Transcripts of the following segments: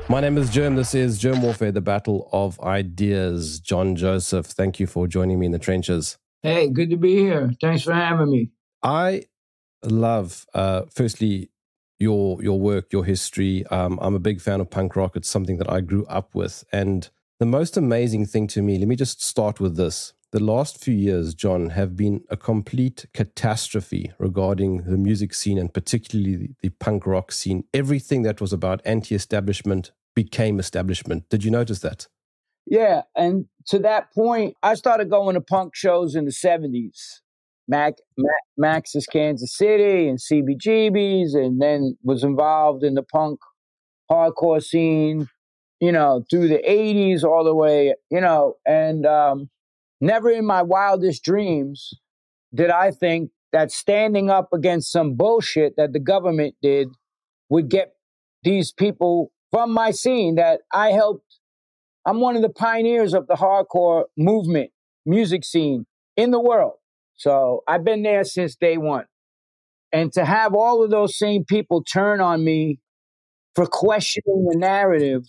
My name is Germ. This is Germ Warfare, the Battle of Ideas. John Joseph, thank you for joining me in the trenches. Hey, good to be here. Thanks for having me. I love, firstly, your work, your history. I'm a big fan of punk rock. It's something that I grew up with. And the most amazing thing to me, let me just start with this. The last few years, John, have been a complete catastrophe regarding the music scene and particularly the punk rock scene. Everything that was about anti-establishment became establishment. Did you notice that? Yeah, and to that point, I started going to punk shows in the 70s. Max's Kansas City and CBGB's, and then was involved in the punk hardcore scene, through the 80s all the way, and never in my wildest dreams did I think that standing up against some bullshit that the government did would get these people from my scene that I helped. I'm one of the pioneers of the hardcore movement, music scene in the world. So I've been there since day one. And to have all of those same people turn on me for questioning the narrative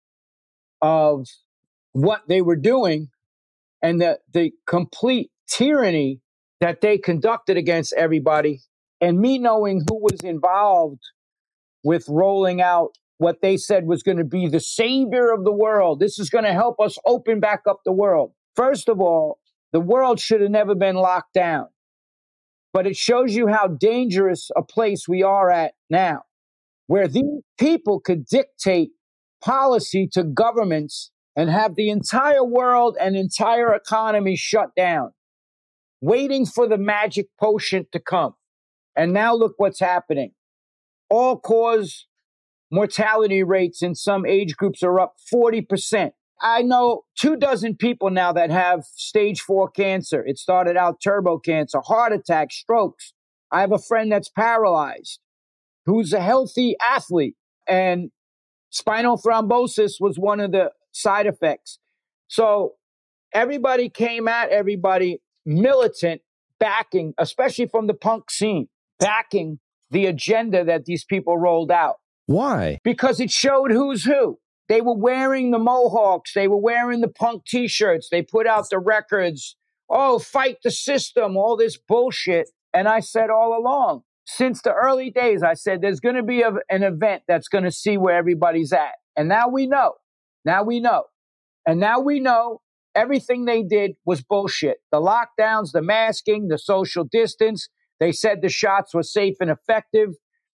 of what they were doing and the complete tyranny that they conducted against everybody, and me knowing who was involved with rolling out what they said was going to be the savior of the world. This is going to help us open back up the world. First of all, the world should have never been locked down. But it shows you how dangerous a place we are at now, where these people could dictate policy to governments and have the entire world and entire economy shut down, waiting for the magic potion to come. And now look what's happening. All-cause mortality rates in some age groups are up 40%. I know 24 people now that have stage 4 cancer. It started out turbo cancer, heart attack, strokes. I have a friend that's paralyzed, who's a healthy athlete, and spinal thrombosis was one of the side effects. So everybody came at everybody militant, backing, especially from the punk scene, backing the agenda that these people rolled out. Why? Because it showed who's who. They were wearing the mohawks. They were wearing the punk t-shirts. They put out the records. Oh, fight the system, all this bullshit. And I said all along, since the early days, I said there's going to be an event that's going to see where everybody's at. And now we know. Now we know. And now we know everything they did was bullshit. The lockdowns, the masking, the social distance. They said the shots were safe and effective.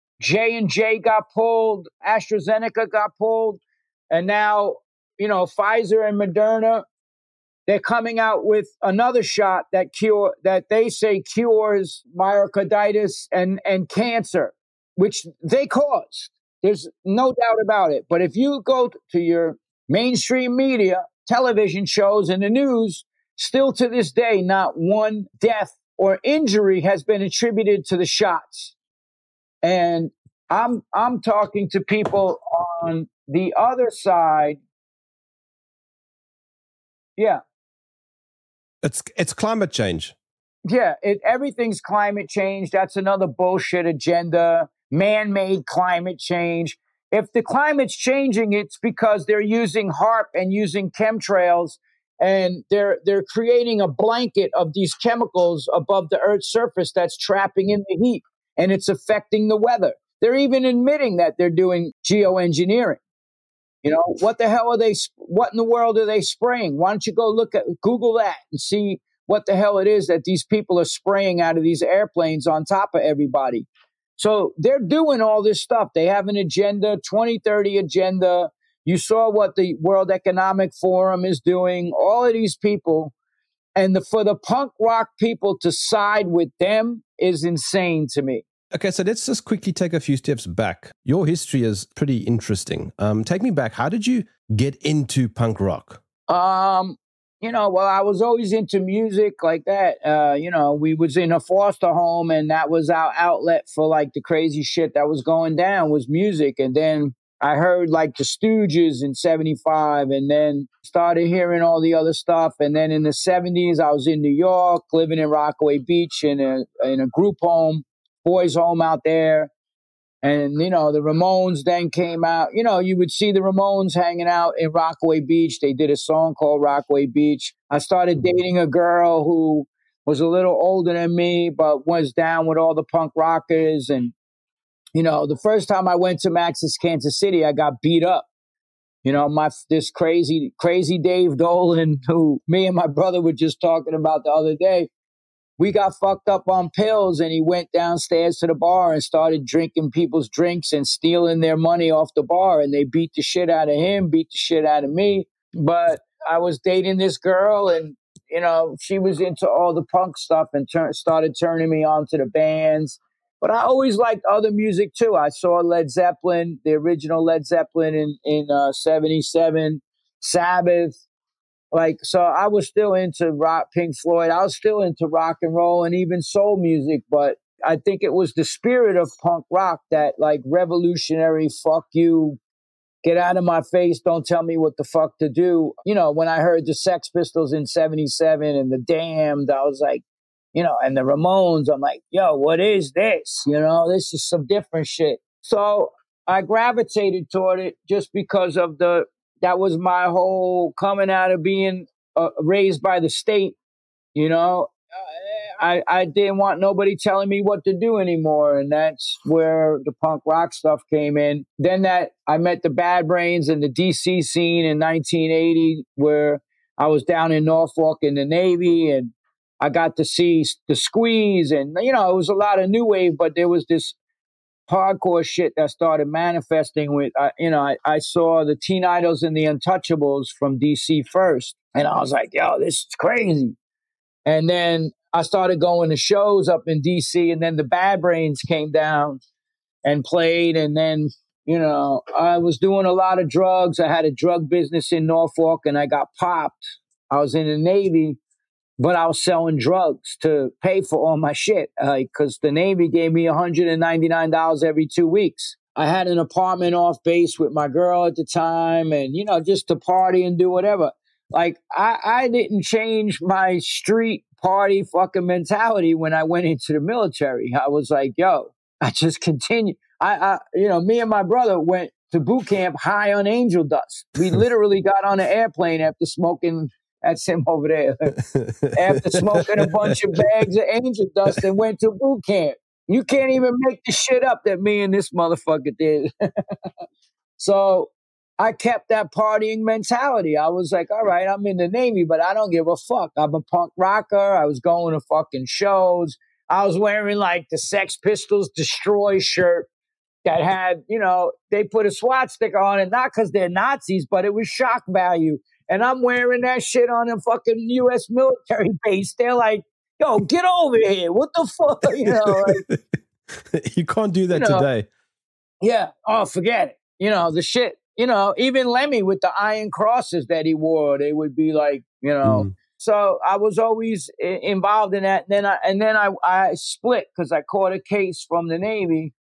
J&J got pulled, AstraZeneca got pulled, and now, Pfizer and Moderna, they're coming out with another shot that they say cures myocarditis and cancer, which they caused. There's no doubt about it. But if you go to your mainstream media, television shows, and the news, still to this day, not one death or injury has been attributed to the shots. And I'm talking to people on the other side. Yeah. It's climate change. Yeah, everything's climate change. That's another bullshit agenda. Man-made climate change. If the climate's changing, it's because they're using HAARP and using chemtrails, and they're creating a blanket of these chemicals above the Earth's surface that's trapping in the heat, and it's affecting the weather. They're even admitting that they're doing geoengineering. What the hell what in the world are they spraying? Why don't you Google that and see what the hell it is that these people are spraying out of these airplanes on top of everybody. So they're doing all this stuff. They have an agenda, 2030 agenda. You saw what the World Economic Forum is doing, all of these people. And for the punk rock people to side with them is insane to me. Okay, so let's just quickly take a few steps back. Your history is pretty interesting. Take me back. How did you get into punk rock? Well, I was always into music like that. We was in a foster home, and that was our outlet for like the crazy shit that was going down was music. And then I heard like the Stooges in 75, and then started hearing all the other stuff. And then in the 70s, I was in New York, living in Rockaway Beach in a group home, boys home out there. And, you know, the Ramones then came out. You know, you would see the Ramones hanging out in Rockaway Beach. They did a song called Rockaway Beach. I started dating a girl who was a little older than me, but was down with all the punk rockers. And, you know, the first time I went to Max's Kansas City, I got beat up. You know, this crazy Dave Dolan, who me and my brother were just talking about the other day, we got fucked up on pills, and he went downstairs to the bar and started drinking people's drinks and stealing their money off the bar. And they beat the shit out of him, beat the shit out of me. But I was dating this girl, and, you know, she was into all the punk stuff and started turning me on to the bands. But I always liked other music too. I saw Led Zeppelin, the original Led Zeppelin in 77, Sabbath. Like, so I was still into rock, Pink Floyd. I was still into rock and roll and even soul music. But I think it was the spirit of punk rock, that like revolutionary, fuck you, get out of my face, don't tell me what the fuck to do. You know, when I heard the Sex Pistols in 77 and the Damned, I was like, you know, and the Ramones, I'm like, yo, what is this? You know, this is some different shit. So I gravitated toward it just because of that was my whole coming out of being raised by the state, you know. I didn't want nobody telling me what to do anymore. And that's where the punk rock stuff came in. Then I met the Bad Brains in the DC scene in 1980, where I was down in Norfolk in the Navy, and I got to see the Squeeze. And, you know, it was a lot of new wave, but there was this hardcore shit that started manifesting with, you know, I saw the Teen Idols and the Untouchables from DC first. And I was like, yo, this is crazy. And then I started going to shows up in DC, and then the Bad Brains came down and played. And then, you know, I was doing a lot of drugs. I had a drug business in Norfolk, and I got popped. I was in the Navy, but I was selling drugs to pay for all my shit, because the Navy gave me $199 every 2 weeks. I had an apartment off base with my girl at the time, and, you know, just to party and do whatever. Like, I didn't change my street party fucking mentality when I went into the military. I was like, yo, I just continue. You know, me and my brother went to boot camp high on angel dust. We literally got on an airplane after smoking. That's him over there. After smoking a bunch of bags of angel dust and went to boot camp. You can't even make the shit up that me and this motherfucker did. So I kept that partying mentality. I was like, all right, I'm in the Navy, but I don't give a fuck. I'm a punk rocker. I was going to fucking shows. I was wearing like the Sex Pistols Destroy shirt that had, you know, they put a SWAT sticker on it, not because they're Nazis, but it was shock value. And I'm wearing that shit on a fucking U.S. military base. They're like, yo, get over here. What the fuck? You know, like, you can't do that, you know, today. Yeah. Oh, forget it. You know, the shit, you know, even Lemmy with the iron crosses that he wore, they would be like, you know. So I was always involved in that. And then I split because I caught a case from the Navy.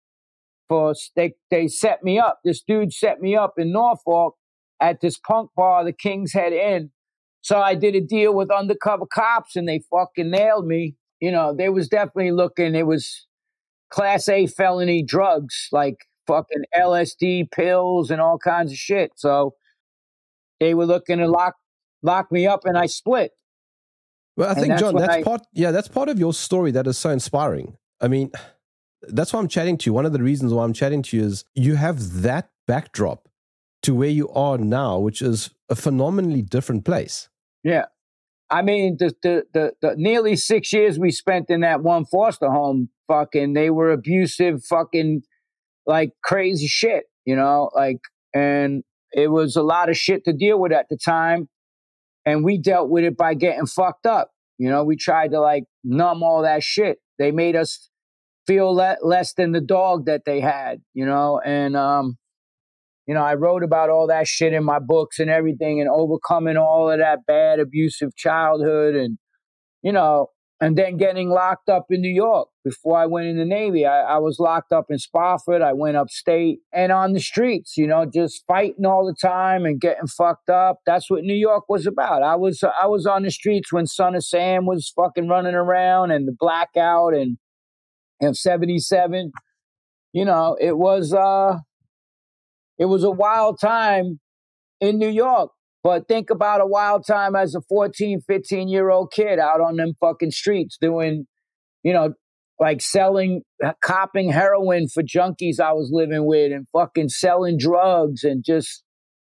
They set me up. This dude set me up in Norfolk at this punk bar, the King's Head Inn. So I did a deal with undercover cops, and they fucking nailed me. You know, they was definitely looking. It was Class A felony drugs, like fucking LSD pills and all kinds of shit. So they were looking to lock me up, and I split. Well, I think, John, that's part of your story that is so inspiring. I mean, that's why I'm chatting to you. One of the reasons why I'm chatting to you is you have that backdrop to where you are now, which is a phenomenally different place. Yeah. I mean, the nearly 6 years we spent in that one foster home, fucking, they were abusive, fucking, like, crazy shit, you know, like, and it was a lot of shit to deal with at the time. And we dealt with it by getting fucked up. You know, we tried to, like, numb all that shit. They made us feel less than the dog that they had, you know, and, you know, I wrote about all that shit in my books and everything, and overcoming all of that bad, abusive childhood, and, you know, and then getting locked up in New York. Before I went in the Navy, I was locked up in Spofford. I went upstate and on the streets, you know, just fighting all the time and getting fucked up. That's what New York was about. I was on the streets when Son of Sam was fucking running around, and the Blackout and 77. it was a wild time in New York. But think about a wild time as a 14, 15-year-old kid out on them fucking streets doing, like copping heroin for junkies I was living with and fucking selling drugs and just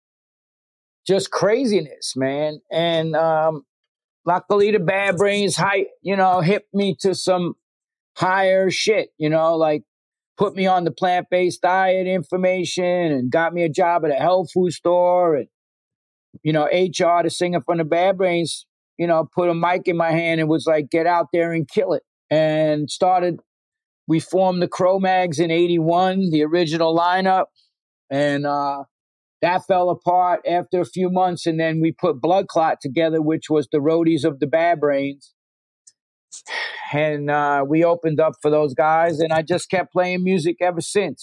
craziness, man. And luckily the Bad Brains hipped me to some higher shit, like put me on the plant-based diet information and got me a job at a health food store. And, HR, the singer from the Bad Brains, put a mic in my hand and was like, get out there and kill it. And we formed the Cro-Mags in 81, the original lineup. And that fell apart after a few months. And then we put Blood Clot together, which was the roadies of the Bad Brains. And we opened up for those guys. And I just kept playing music ever since,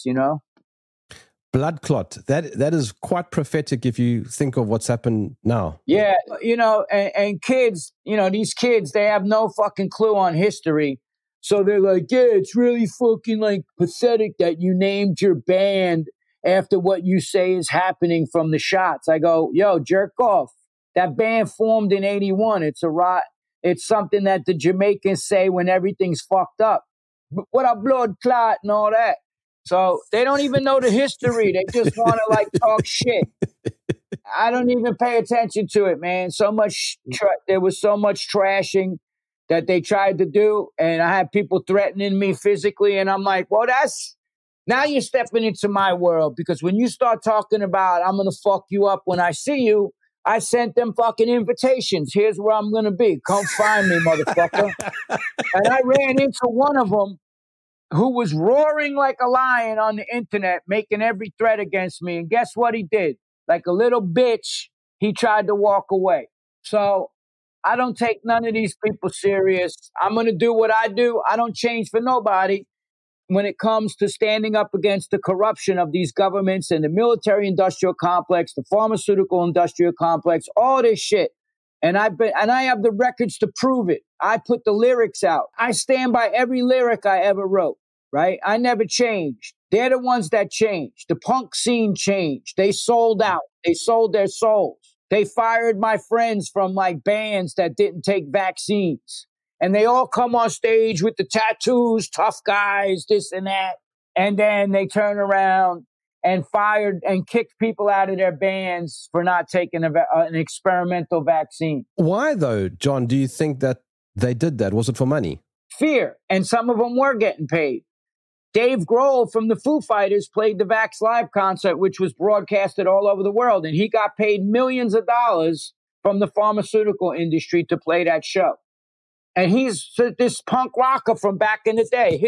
Blood Clot. That is quite prophetic if you think of what's happened now. Yeah, and kids, these kids, they have no fucking clue on history. So they're like, yeah, it's really fucking like pathetic that you named your band after what you say is happening from the shots. I go, yo, jerk off. That band formed in 81. It's something that the Jamaicans say when everything's fucked up. What a blood clot and all that. So they don't even know the history. They just want to like talk shit. I don't even pay attention to it, man. There was so much trashing that they tried to do. And I had people threatening me physically. And I'm like, well, now you're stepping into my world, because when you start talking about I'm going to fuck you up when I see you, I sent them fucking invitations. Here's where I'm going to be. Come find me, motherfucker. And I ran into one of them who was roaring like a lion on the internet, making every threat against me. And guess what he did? Like a little bitch, he tried to walk away. So I don't take none of these people serious. I'm going to do what I do. I don't change for nobody when it comes to standing up against the corruption of these governments and the military-industrial complex, the pharmaceutical-industrial complex, all this shit. And I have the records to prove it. I put the lyrics out. I stand by every lyric I ever wrote, right? I never changed. They're the ones that changed. The punk scene changed. They sold out. They sold their souls. They fired my friends from like bands that didn't take vaccines. And they all come on stage with the tattoos, tough guys, this and that. And then they turn around and fired and kicked people out of their bands for not taking an experimental vaccine. Why, though, John, do you think that they did that? Was it for money? Fear. And some of them were getting paid. Dave Grohl from the Foo Fighters played the Vax Live concert, which was broadcasted all over the world. And he got paid millions of dollars from the pharmaceutical industry to play that show. And he's this punk rocker from back in the day.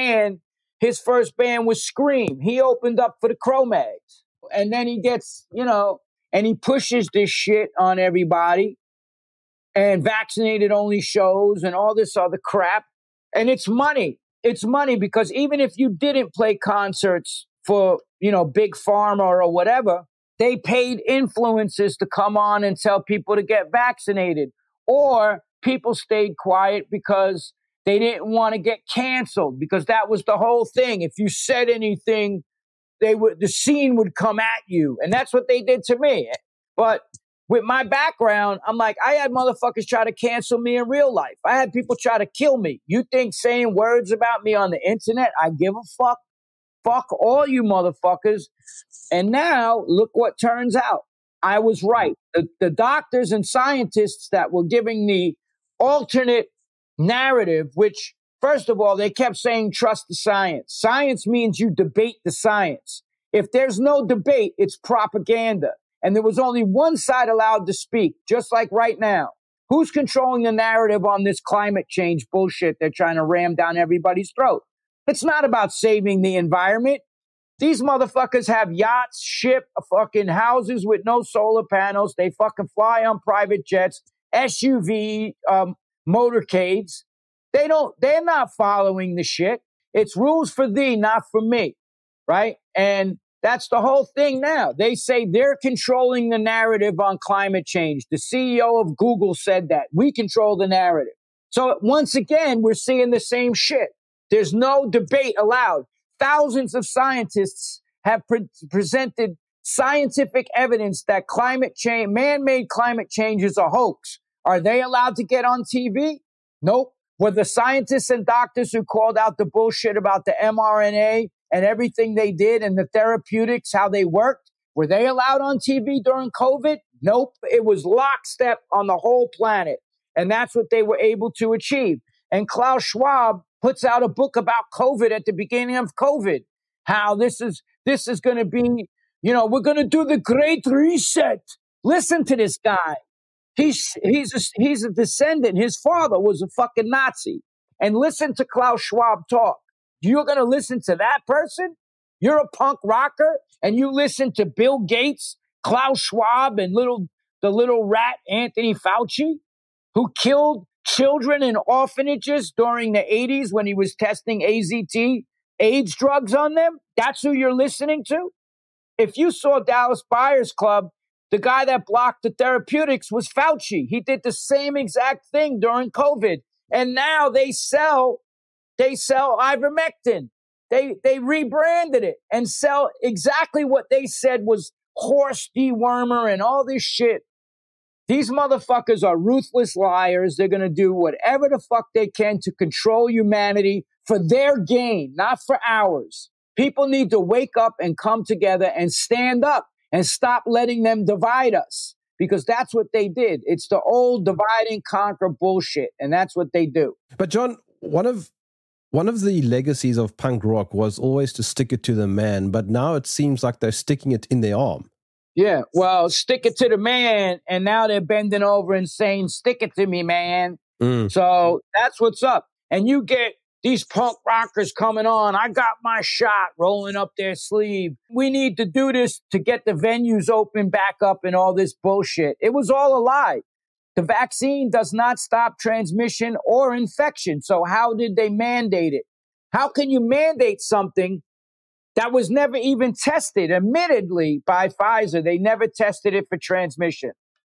His first band was Scream. He opened up for the Cro-Mags. And then he gets, and he pushes this shit on everybody and vaccinated only shows and all this other crap. And it's money. It's money because even if you didn't play concerts for, Big Pharma or whatever, they paid influencers to come on and tell people to get vaccinated. Or people stayed quiet because they didn't want to get canceled, because that was the whole thing. If you said anything, the scene would come at you. And that's what they did to me. But with my background, I'm like, I had motherfuckers try to cancel me in real life. I had people try to kill me. You think saying words about me on the internet, I give a fuck? Fuck all you motherfuckers. And now look what turns out. I was right. The doctors and scientists that were giving the alternate narrative, which, first of all, they kept saying, trust the science. Science means you debate the science. If there's no debate, it's propaganda. And there was only one side allowed to speak, just like right now. Who's controlling the narrative on this climate change bullshit they're trying to ram down everybody's throat? It's not about saving the environment. These motherfuckers have yachts, ship, fucking houses with no solar panels. They fucking fly on private jets, SUV, motorcades. They're not following the shit. It's rules for thee, not for me. Right? And that's the whole thing now. They say they're controlling the narrative on climate change. The CEO of Google said that. We control the narrative. So once again, we're seeing the same shit. There's no debate allowed. Thousands of scientists have presented scientific evidence that climate change, man-made climate change is a hoax. Are they allowed to get on TV? Nope. Were the scientists and doctors who called out the bullshit about the mRNA and everything they did and the therapeutics, how they worked, were they allowed on TV during COVID? Nope. It was lockstep on the whole planet. And that's what they were able to achieve. And Klaus Schwab puts out a book about COVID at the beginning of COVID, how this is going to be, we're going to do the great reset. Listen to this guy. He's a descendant. His father was a fucking Nazi. And listen to Klaus Schwab talk. You're going to listen to that person? You're a punk rocker and you listen to Bill Gates, Klaus Schwab, and the little rat Anthony Fauci, who killed children in orphanages during the 80s when he was testing AZT, AIDS drugs on them? That's who you're listening to? If you saw Dallas Buyers Club, the guy that blocked the therapeutics was Fauci. He did the same exact thing during COVID. And now they sell ivermectin. They rebranded it and sell exactly what they said was horse dewormer and all this shit. These motherfuckers are ruthless liars. They're going to do whatever the fuck they can to control humanity for their gain, not for ours. People need to wake up and come together and stand up and stop letting them divide us, because that's what they did. It's the old divide and conquer bullshit, and that's what they do. But John, one of the legacies of punk rock was always to stick it to the man, but now it seems like they're sticking it in their arm. Yeah, well, stick it to the man, and now they're bending over and saying, stick it to me, man. So that's what's up. And you get these punk rockers coming on, I got my shot, rolling up their sleeve. We need to do this to get the venues open back up and all this bullshit. It was all a lie. The vaccine does not stop transmission or infection. So how did they mandate it? How can you mandate something that was never even tested? Admittedly, by Pfizer, they never tested it for transmission.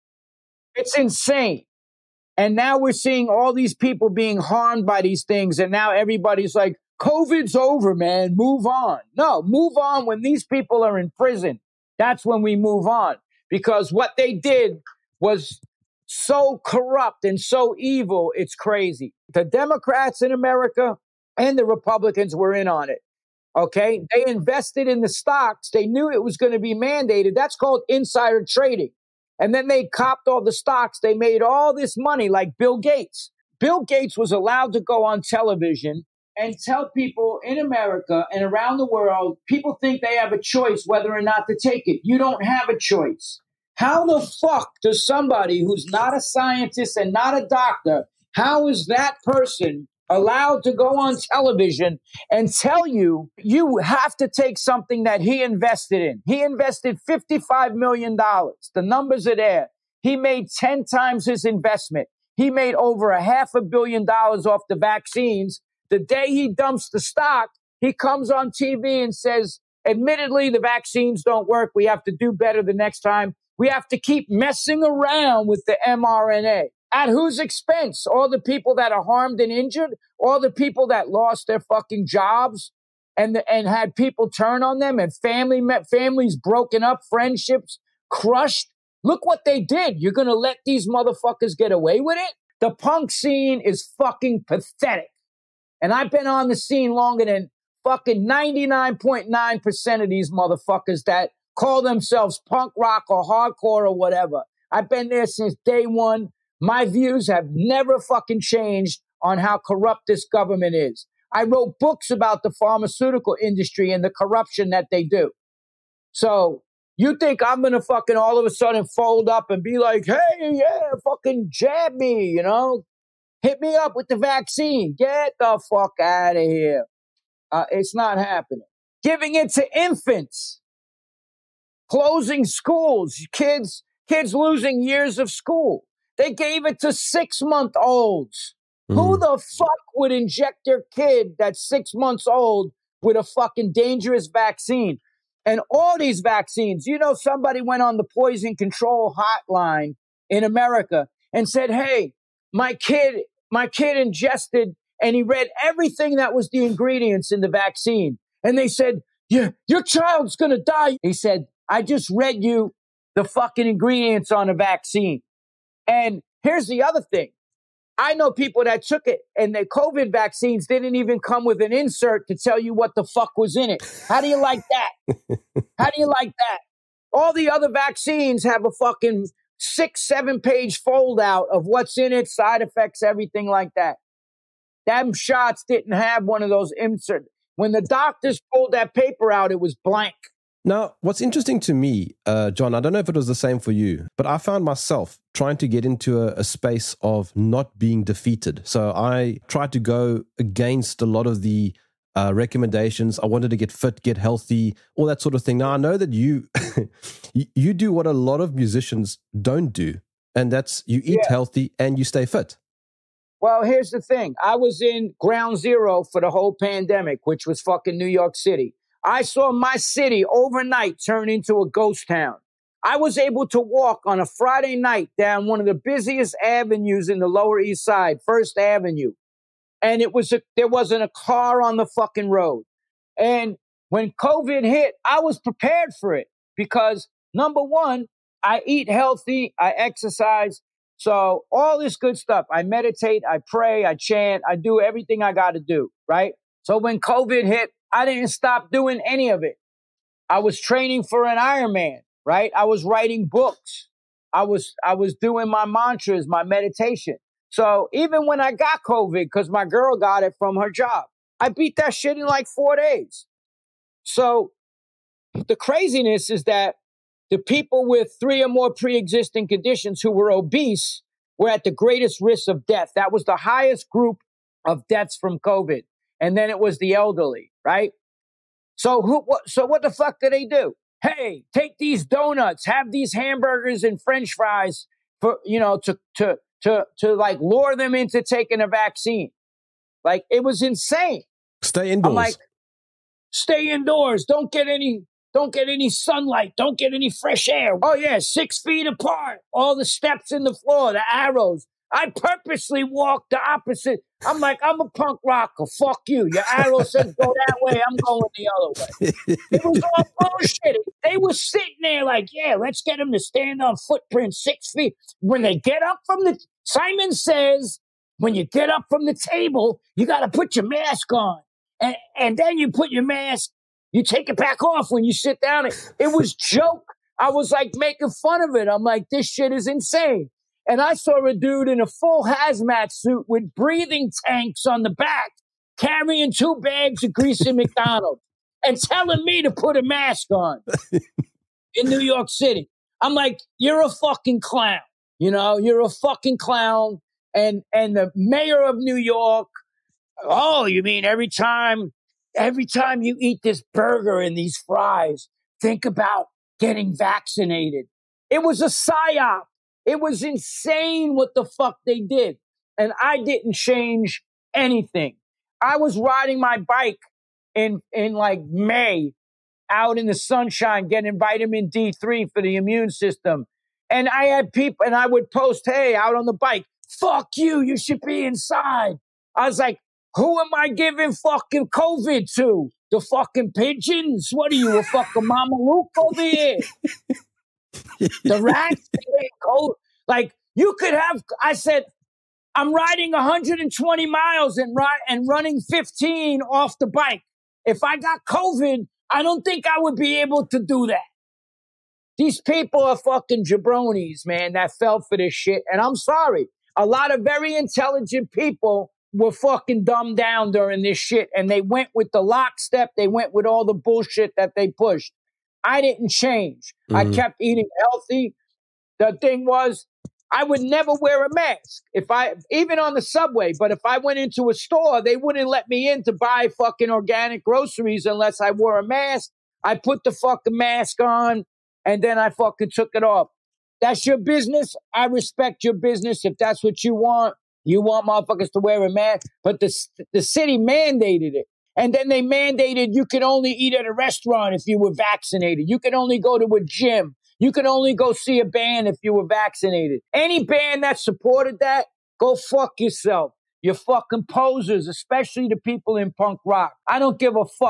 It's insane. And now we're seeing all these people being harmed by these things. And now everybody's like, COVID's over, man. Move on. No, move on when these people are in prison. That's when we move on. Because what they did was so corrupt and so evil, it's crazy. The Democrats in America and the Republicans were in on it. Okay? They invested in the stocks. They knew it was going to be mandated. That's called insider trading. And then they copped all the stocks. They made all this money, like Bill Gates. Bill Gates was allowed to go on television and tell people in America and around the world, people think they have a choice whether or not to take it. You don't have a choice. How the fuck does somebody who's not a scientist and not a doctor, how is that person allowed to go on television and tell you you have to take something that he invested in? He invested $55 million. The numbers are there. He made 10 times his investment. He made over $500 million off the vaccines. The day he dumps the stock, he comes on TV and says, admittedly, the vaccines don't work. We have to do better the next time. We have to keep messing around with the mRNA. At whose expense? All the people that are harmed and injured? All the people that lost their fucking jobs and had people turn on them and families broken up, friendships crushed? Look what they did. You're going to let these motherfuckers get away with it? The punk scene is fucking pathetic. And I've been on the scene longer than fucking 99.9% of these motherfuckers that call themselves punk rock or hardcore or whatever. I've been there since day one. My views have never fucking changed on how corrupt this government is. I wrote books about the pharmaceutical industry and the corruption that they do. So you think I'm going to fucking all of a sudden fold up and be like, hey, yeah, fucking jab me, hit me up with the vaccine. Get the fuck out of here. It's not happening. Giving it to infants. Closing schools. Kids losing years of school. They gave it to 6-month-olds. Who the fuck would inject their kid that's 6 months old with a fucking dangerous vaccine? And all these vaccines, somebody went on the poison control hotline in America and said, hey, my kid ingested, and he read everything that was the ingredients in the vaccine. And they said, yeah, your child's going to die. He said, I just read you the fucking ingredients on a vaccine. And here's the other thing. I know people that took it and the COVID vaccines didn't even come with an insert to tell you what the fuck was in it. How do you like that? How do you like that? All the other vaccines have a fucking 6-7 page fold out of what's in it, side effects, everything like that. Them shots didn't have one of those inserts. When the doctors pulled that paper out, it was blank. Now, what's interesting to me, John, I don't know if it was the same for you, but I found myself trying to get into a space of not being defeated. So I tried to go against a lot of the recommendations. I wanted to get fit, get healthy, all that sort of thing. Now, I know that you you do what a lot of musicians don't do, and that's you eat healthy and you stay fit. Well, here's the thing. I was in ground zero for the whole pandemic, which was fucking New York City. I saw my city overnight turn into a ghost town. I was able to walk on a Friday night down one of the busiest avenues in the Lower East Side, First Avenue. And there wasn't a car on the fucking road. And when COVID hit, I was prepared for it because, number one, I eat healthy, I exercise. So all this good stuff, I meditate, I pray, I chant, I do everything I got to do, right? So when COVID hit, I didn't stop doing any of it. I was training for an Ironman, right? I was writing books. I was doing my mantras, my meditation. So even when I got COVID, because my girl got it from her job, I beat that shit in like 4 days. So the craziness is that the people with 3 or more pre-existing conditions who were obese were at the greatest risk of death. That was the highest group of deaths from COVID. And then it was the elderly, right? So what the fuck do they do? Hey, take these donuts, have these hamburgers and French fries for, to like lure them into taking a vaccine. Like, it was insane. Stay indoors. I'm like, stay indoors. Don't get any sunlight. Don't get any fresh air. Oh yeah, 6 feet apart. All the steps in the floor, the arrows. I purposely walked the opposite. I'm like, I'm a punk rocker. Fuck you. Your arrow says go that way. I'm going the other way. It was all bullshit. They were sitting there like, yeah, let's get them to stand on footprints 6 feet. When they get up Simon says, when you get up from the table, you got to put your mask on. And then you put your mask, you take it back off when you sit down. It was joke. I was like making fun of it. I'm like, this shit is insane. And I saw a dude in a full hazmat suit with breathing tanks on the back, carrying 2 bags of greasy McDonald's and telling me to put a mask on in New York City. I'm like, you're a fucking clown. You're a fucking clown. And the mayor of New York, oh, you mean every time you eat this burger and these fries, think about getting vaccinated. It was a psyop. It was insane what the fuck they did. And I didn't change anything. I was riding my bike in like May out in the sunshine getting vitamin D3 for the immune system. And I had people, and I would post, hey, out on the bike, fuck you should be inside. I was like, who am I giving fucking COVID to? The fucking pigeons? What are you, a fucking Mama Luke over here? The rats? Like, you could have, I said, I'm riding 120 miles and running 15 off the bike. If I got COVID, I don't think I would be able to do that. These people are fucking jabronis, man, that fell for this shit. And I'm sorry. A lot of very intelligent people were fucking dumbed down during this shit. And they went with the lockstep. They went with all the bullshit that they pushed. I didn't change. I kept eating healthy. The thing was, I would never wear a mask even on the subway. But if I went into a store, they wouldn't let me in to buy fucking organic groceries unless I wore a mask. I put the fucking mask on and then I fucking took it off. That's your business. I respect your business. If that's what you want motherfuckers to wear a mask. But the city mandated it. And then they mandated you could only eat at a restaurant if you were vaccinated. You could only go to a gym. You could only go see a band if you were vaccinated. Any band that supported that, go fuck yourself. You're fucking posers, especially the people in punk rock. I don't give a fuck.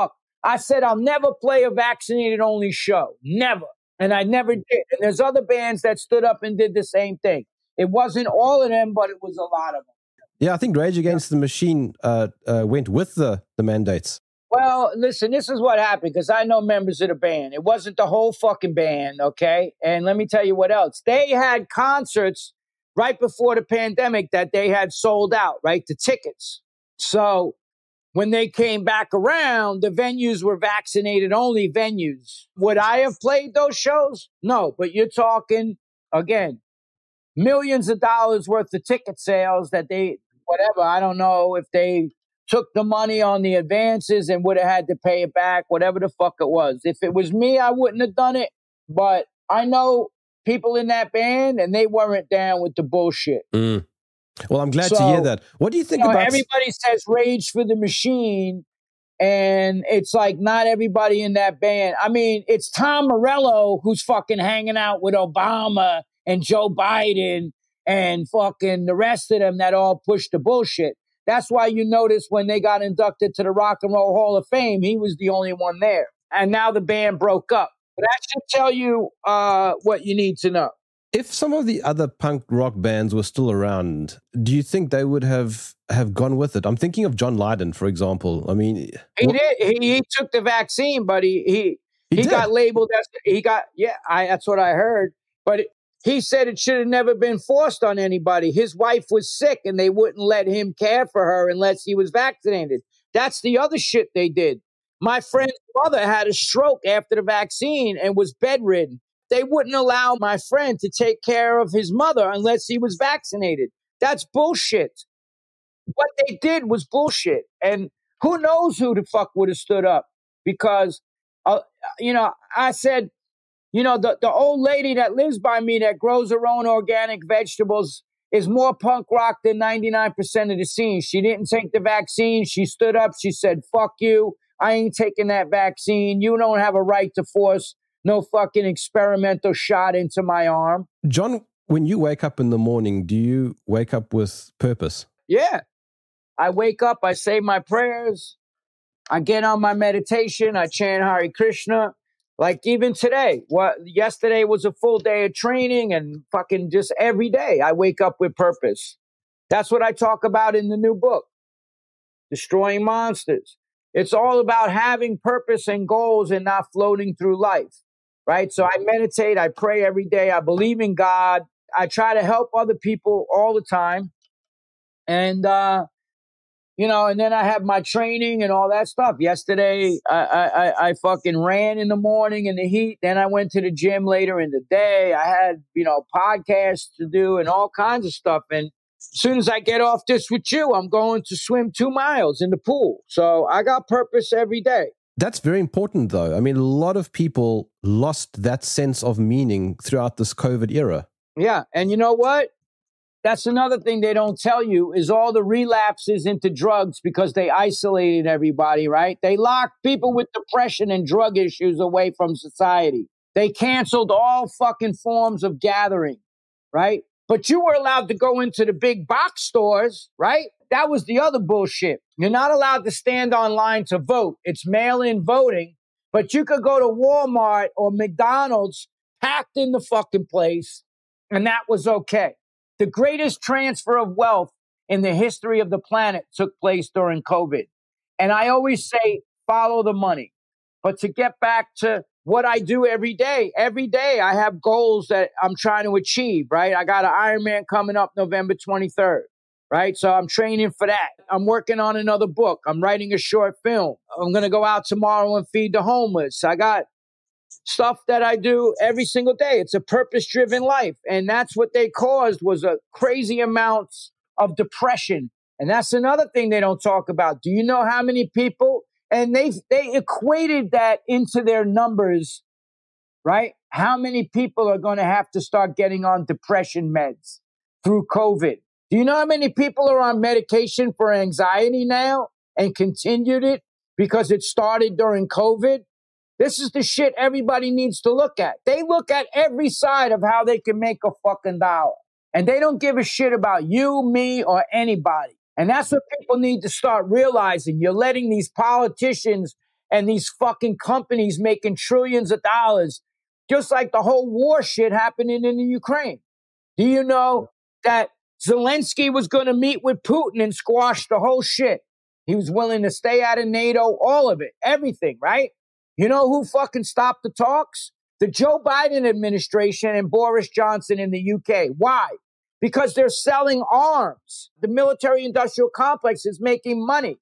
I said, I'll never play a vaccinated only show. Never. And I never did. And there's other bands that stood up and did the same thing. It wasn't all of them, but it was a lot of them. Yeah, I think Rage Against the Machine went with the mandates. Well, listen, this is what happened, because I know members of the band. It wasn't the whole fucking band, okay? And let me tell you what else. They had concerts right before the pandemic that they had sold out, right? The tickets. So when they came back around, the venues were vaccinated only venues. Would I have played those shows? No, but you're talking, again, millions of dollars worth of ticket sales that they, whatever, I don't know if they took the money on the advances and would have had to pay it back, whatever the fuck it was. If it was me, I wouldn't have done it. But I know people in that band, and they weren't down with the bullshit. Mm. Well, I'm glad to hear that. What do you think about... Everybody says Rage for the Machine, and it's like not everybody in that band. I mean, it's Tom Morello who's fucking hanging out with Obama and Joe Biden and fucking the rest of them that all push the bullshit. That's why you notice when they got inducted to the Rock and Roll Hall of Fame, he was the only one there. And now the band broke up. But that should tell you what you need to know. If some of the other punk rock bands were still around, do you think they would have gone with it? I'm thinking of John Lydon, for example. I mean... He did. He took the vaccine, but he got labeled as... that's what I heard. But he said it should have never been forced on anybody. His wife was sick, and they wouldn't let him care for her unless he was vaccinated. That's the other shit they did. My friend's mother had a stroke after the vaccine and was bedridden. They wouldn't allow my friend to take care of his mother unless he was vaccinated. That's bullshit. What they did was bullshit. And who knows who the fuck would have stood up? Because, I said, the old lady that lives by me that grows her own organic vegetables is more punk rock than 99% of the scene. She didn't take the vaccine. She stood up. She said, fuck you. I ain't taking that vaccine. You don't have a right to force no fucking experimental shot into my arm. John, when you wake up in the morning, do you wake up with purpose? Yeah. I wake up, I say my prayers, I get on my meditation, I chant Hare Krishna. Like even today, yesterday was a full day of training, and fucking just every day I wake up with purpose. That's what I talk about in the new book, Destroying Monsters. It's all about having purpose and goals and not floating through life, right? So I meditate, I pray every day, I believe in God. I try to help other people all the time. And, and then I have my training and all that stuff. Yesterday, I fucking ran in the morning in the heat. Then I went to the gym later in the day. I had, podcasts to do and all kinds of stuff. And as soon as I get off this with you, I'm going to swim 2 miles in the pool. So I got purpose every day. That's very important, though. I mean, a lot of people lost that sense of meaning throughout this COVID era. Yeah. And you know what? That's another thing they don't tell you is all the relapses into drugs because they isolated everybody, right? They locked people with depression and drug issues away from society. They canceled all fucking forms of gathering, right? But you were allowed to go into the big box stores, right? That was the other bullshit. You're not allowed to stand online to vote. It's mail-in voting, but you could go to Walmart or McDonald's, packed in the fucking place, and that was okay. The greatest transfer of wealth in the history of the planet took place during COVID. And I always say, follow the money. But to get back to what I do every day I have goals that I'm trying to achieve, right? I got an Ironman coming up November 23rd, right? So I'm training for that. I'm working on another book. I'm writing a short film. I'm going to go out tomorrow and feed the homeless. I got stuff that I do every single day. It's a purpose-driven life. And that's what they caused was a crazy amount of depression. And that's another thing they don't talk about. Do you know how many people? And they equated that into their numbers, right? How many people are going to have to start getting on depression meds through COVID? Do you know how many people are on medication for anxiety now and continued it because it started during COVID? This is the shit everybody needs to look at. They look at every side of how they can make a fucking dollar. And they don't give a shit about you, me, or anybody. And that's what people need to start realizing. You're letting these politicians and these fucking companies making trillions of dollars, just like the whole war shit happening in the Ukraine. Do you know that Zelensky was going to meet with Putin and squash the whole shit? He was willing to stay out of NATO, all of it, everything, right? You know who fucking stopped the talks? The Joe Biden administration and Boris Johnson in the UK. Why? Because they're selling arms. The military-industrial complex is making money.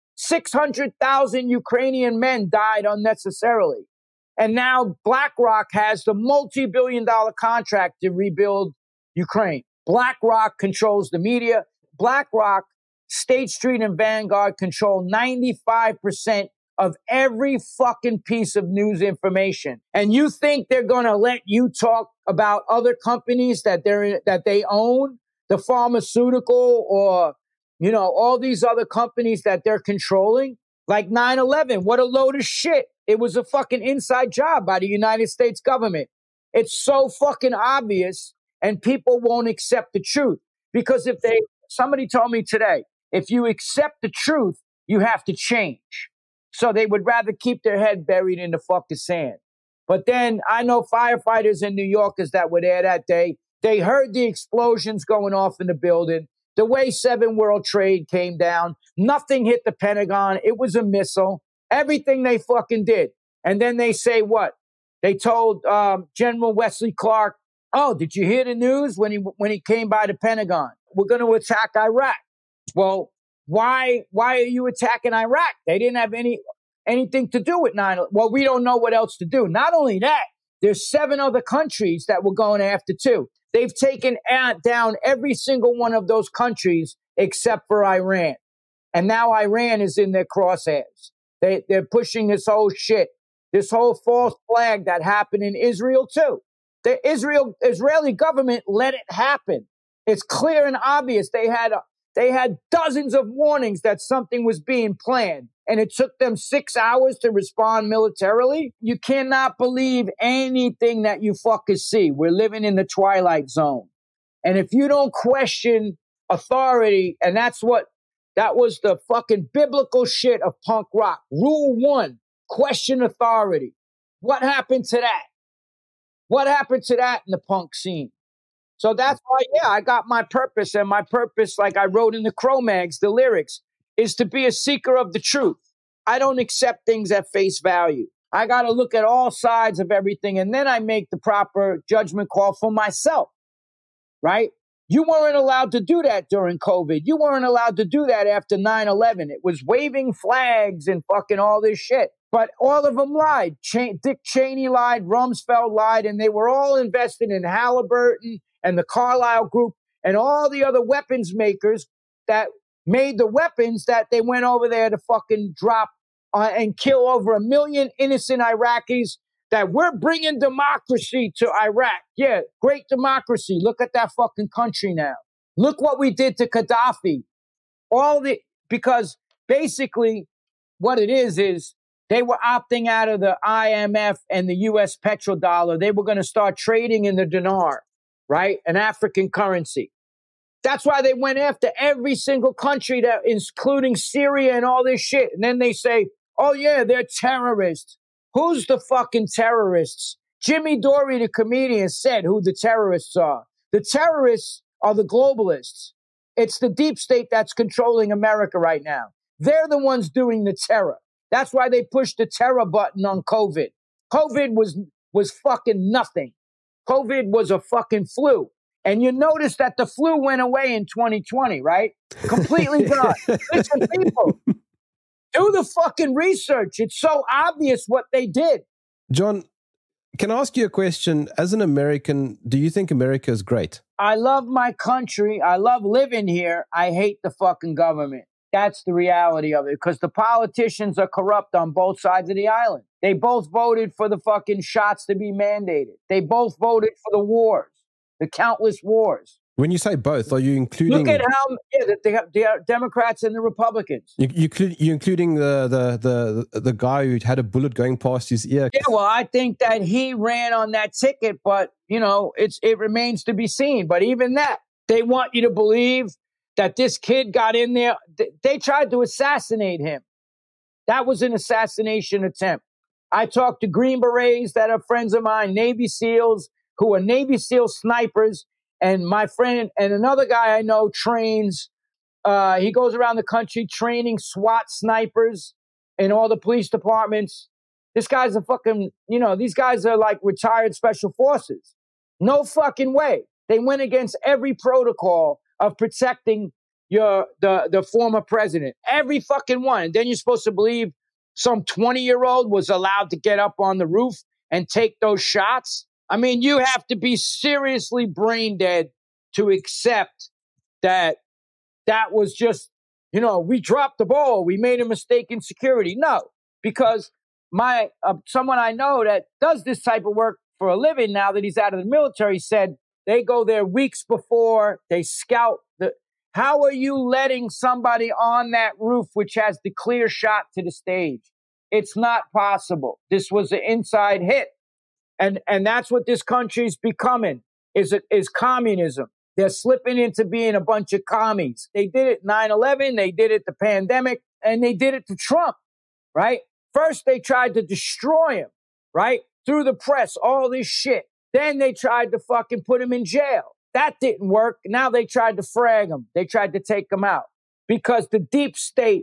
600,000 Ukrainian men died unnecessarily. And now BlackRock has the multi-billion-dollar contract to rebuild Ukraine. BlackRock controls the media. BlackRock, State Street, and Vanguard control 95% of every fucking piece of news information. And you think they're going to let you talk about other companies that they own, the pharmaceutical or, you know, all these other companies that they're controlling? Like 9/11, what a load of shit. It was a fucking inside job by the United States government. It's so fucking obvious, and people won't accept the truth. Because somebody told me today, if you accept the truth, you have to change. So they would rather keep their head buried in the fucking sand. But then I know firefighters and New Yorkers that were there that day. They heard the explosions going off in the building. The way 7 World Trade came down, nothing hit the Pentagon. It was a missile. Everything they fucking did. And then they say what? They told General Wesley Clark, oh, did you hear the news when he came by the Pentagon? We're going to attack Iraq. Well, why are you attacking Iraq? They didn't have anything to do with 9/11. Well, we don't know what else to do. Not only that, there's 7 other countries that we're going after too. They've taken down every single one of those countries except for Iran. And now Iran is in their crosshairs. They're pushing this whole shit, this whole false flag that happened in Israel too. The Israeli government let it happen. It's clear and obvious. They had dozens of warnings that something was being planned, and it took them 6 hours to respond militarily. You cannot believe anything that you fucking see. We're living in the twilight zone. And if you don't question authority, and that was the fucking biblical shit of punk rock. Rule 1, question authority. What happened to that? What happened to that in the punk scene? So that's why, I got my purpose. And my purpose, like I wrote in the Cro-Mags, the lyrics, is to be a seeker of the truth. I don't accept things at face value. I got to look at all sides of everything. And then I make the proper judgment call for myself, right? You weren't allowed to do that during COVID. You weren't allowed to do that after 9/11. It was waving flags and fucking all this shit. But all of them lied. Dick Cheney lied, Rumsfeld lied, and they were all invested in Halliburton and the Carlyle Group and all the other weapons makers that made the weapons that they went over there to fucking drop and kill over 1 million innocent Iraqis, that we're bringing democracy to Iraq. Yeah, great democracy. Look at that fucking country now. Look what we did to Gaddafi. Because basically what it is they were opting out of the IMF and the US petrodollar. They were going to start trading in the dinar, right? An African currency. That's why they went after every single country, including Syria and all this shit. And then they say, oh yeah, they're terrorists. Who's the fucking terrorists? Jimmy Dore, the comedian, said who the terrorists are. The terrorists are the globalists. It's the deep state that's controlling America right now. They're the ones doing the terror. That's why they pushed the terror button on COVID. COVID was fucking nothing. COVID was a fucking flu. And you notice that the flu went away in 2020, right? Completely gone. Listen, people, do the fucking research. It's so obvious what they did. John, can I ask you a question? As an American, do you think America is great? I love my country. I love living here. I hate the fucking government. That's the reality of it, because the politicians are corrupt on both sides of the island. They both voted for the fucking shots to be mandated. They both voted for the wars, the countless wars. When you say both, are you including... Look at how the Democrats and the Republicans. You including the guy who had a bullet going past his ear? Yeah, well, I think that he ran on that ticket, but, it remains to be seen. But even that, they want you to believe that this kid got in there. They tried to assassinate him. That was an assassination attempt. I talked to Green Berets that are friends of mine, Navy SEALs who are Navy SEAL snipers. And my friend and another guy I know trains. He goes around the country training SWAT snipers in all the police departments. This guy's a fucking, these guys are like retired special forces. No fucking way. They went against every protocol of protecting the former president. Every fucking one. And then you're supposed to believe some 20-year-old was allowed to get up on the roof and take those shots. I mean, you have to be seriously brain dead to accept that was just, we dropped the ball. We made a mistake in security. No, because someone I know that does this type of work for a living now that he's out of the military said they go there weeks before, they scout. How are you letting somebody on that roof, which has the clear shot to the stage? It's not possible. This was an inside hit. And that's what this country's becoming, is communism. They're slipping into being a bunch of commies. They did it 9/11, they did it the pandemic, and they did it to Trump, right? First, they tried to destroy him, right? Through the press, all this shit. Then they tried to fucking put him in jail. That didn't work. Now they tried to frag him. They tried to take him out because the deep state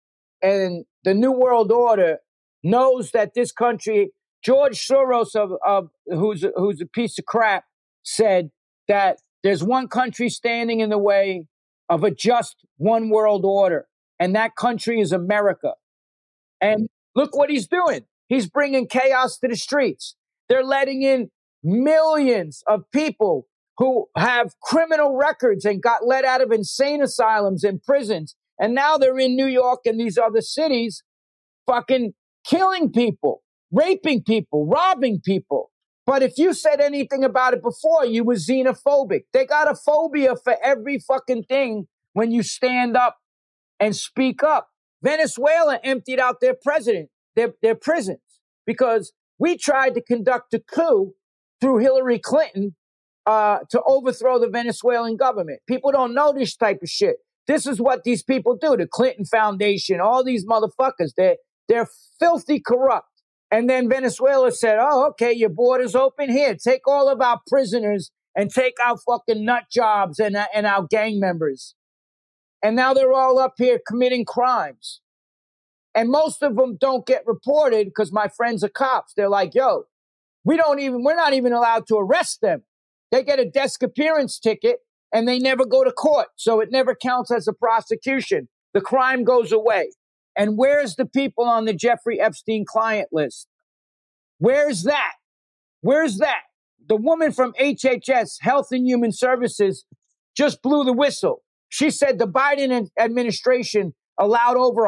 and the New World Order knows that this country, George Soros, who's a piece of crap, said that there's one country standing in the way of a just one world order, and that country is America. And look what he's doing. He's bringing chaos to the streets. They're letting in millions of people who have criminal records and got let out of insane asylums and prisons. And now they're in New York and these other cities fucking killing people, raping people, robbing people. But if you said anything about it before, you were xenophobic. They got a phobia for every fucking thing when you stand up and speak up. Venezuela emptied out their president, their prisons, because we tried to conduct a coup through Hillary Clinton to overthrow the Venezuelan government. People don't know this type of shit. This is what these people do. The Clinton Foundation, all these motherfuckers, they're filthy corrupt. And then Venezuela said, oh, okay, your border's open. Here, take all of our prisoners and take our fucking nut jobs and our gang members. And now they're all up here committing crimes. And most of them don't get reported because my friends are cops. They're like, yo, we're not even allowed to arrest them. They get a desk appearance ticket and they never go to court. So it never counts as a prosecution. The crime goes away. And where's the people on the Jeffrey Epstein client list? Where's that? Where's that? The woman from HHS, Health and Human Services, just blew the whistle. She said the Biden administration allowed over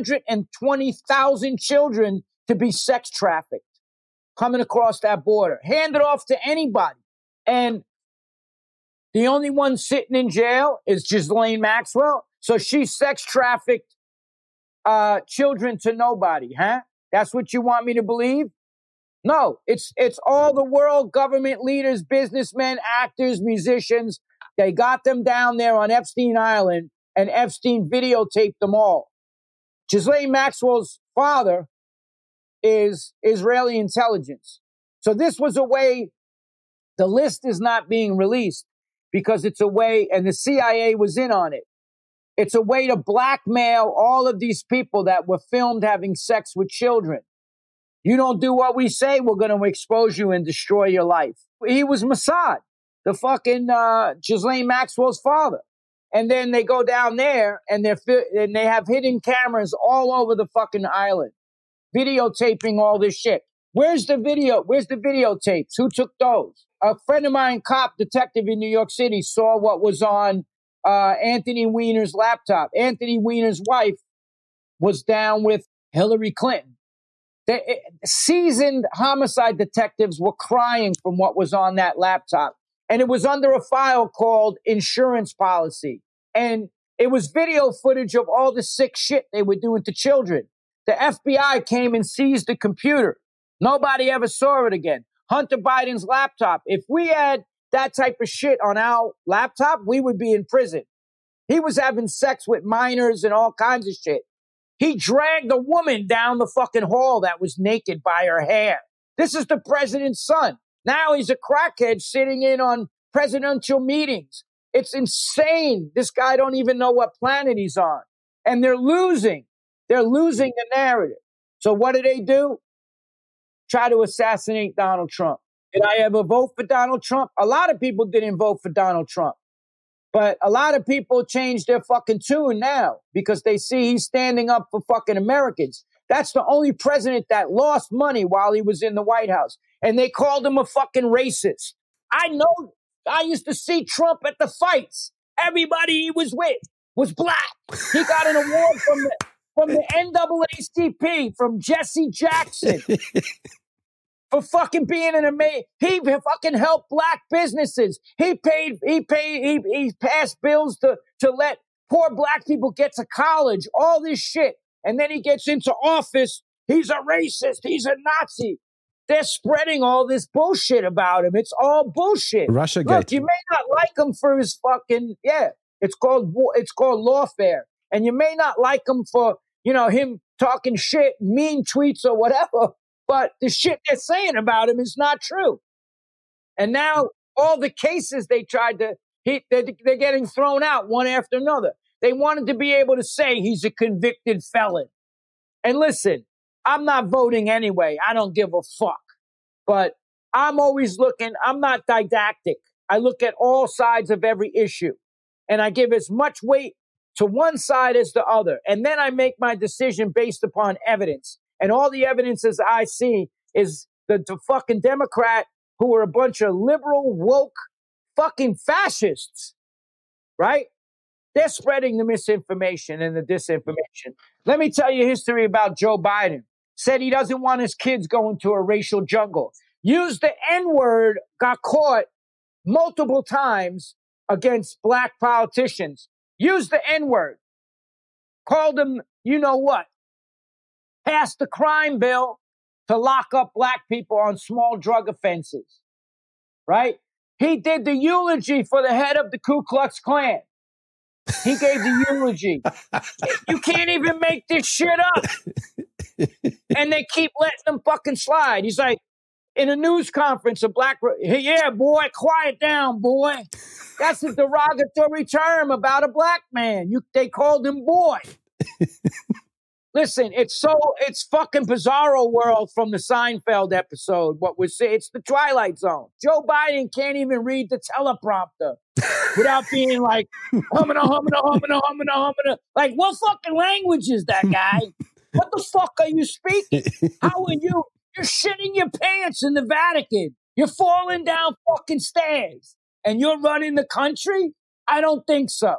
120,000 children to be sex trafficked coming across that border. Hand it off to anybody. And the only one sitting in jail is Ghislaine Maxwell. So she sex trafficked children to nobody, huh? That's what you want me to believe? No, it's all the world, government leaders, businessmen, actors, musicians. They got them down there on Epstein Island, and Epstein videotaped them all. Ghislaine Maxwell's father is Israeli intelligence. So this was a way, the list is not being released because it's a way, and the CIA was in on it. It's a way to blackmail all of these people that were filmed having sex with children. You don't do what we say, we're going to expose you and destroy your life. He was Mossad, the fucking Ghislaine Maxwell's father. And then they go down there and they have hidden cameras all over the fucking island, videotaping all this shit. Where's the video? Where's the videotapes? Who took those? A friend of mine, cop detective in New York City, saw what was on Anthony Weiner's laptop. Anthony Weiner's wife was down with Hillary Clinton. Seasoned homicide detectives were crying from what was on that laptop. And it was under a file called insurance policy. And it was video footage of all the sick shit they were doing to children. The FBI came and seized the computer. Nobody ever saw it again. Hunter Biden's laptop. If we had that type of shit on our laptop, we would be in prison. He was having sex with minors and all kinds of shit. He dragged a woman down the fucking hall that was naked by her hair. This is the president's son. Now he's a crackhead sitting in on presidential meetings. It's insane. This guy don't even know what planet he's on. And they're losing. They're losing the narrative. So what do? Try to assassinate Donald Trump. Did I ever vote for Donald Trump? A lot of people didn't vote for Donald Trump. But a lot of people changed their fucking tune now because they see he's standing up for fucking Americans. That's the only president that lost money while he was in the White House. And they called him a fucking racist. I know. I used to see Trump at the fights. Everybody he was with was black. He got an award from the NAACP, from Jesse Jackson. For fucking being an amazing, he fucking helped black businesses. He passed bills to let poor black people get to college, all this shit. And then he gets into office. He's a racist. He's a Nazi. They're spreading all this bullshit about him. It's all bullshit. Russiagate. Look, you may not like him for his fucking, it's called lawfare. And you may not like him for, him talking shit, mean tweets or whatever. But the shit they're saying about him is not true. And now all the cases they tried to, they're getting thrown out one after another. They wanted to be able to say he's a convicted felon. And listen, I'm not voting anyway. I don't give a fuck. But I'm always looking, I'm not didactic. I look at all sides of every issue. And I give as much weight to one side as the other. And then I make my decision based upon evidence. And all the evidences I see is the fucking Democrat who are a bunch of liberal, woke, fucking fascists, right? They're spreading the misinformation and the disinformation. Let me tell you history about Joe Biden. Said he doesn't want his kids going to a racial jungle. Used the N-word, got caught multiple times against black politicians. Used the N-word. Called them, you know what? Passed the crime bill to lock up black people on small drug offenses, right? He did the eulogy for the head of the Ku Klux Klan. He gave the eulogy. You can't even make this shit up. And they keep letting them fucking slide. He's like, in a news conference, yeah, boy, quiet down, boy. That's a derogatory term about a black man. They called him boy. Listen, it's fucking bizarro world from the Seinfeld episode. What we're saying, it's the Twilight Zone. Joe Biden can't even read the teleprompter without being like, humming. Like, what fucking language is that guy? What the fuck are you speaking? How are you? You're shitting your pants in the Vatican. You're falling down fucking stairs. And you're running the country? I don't think so.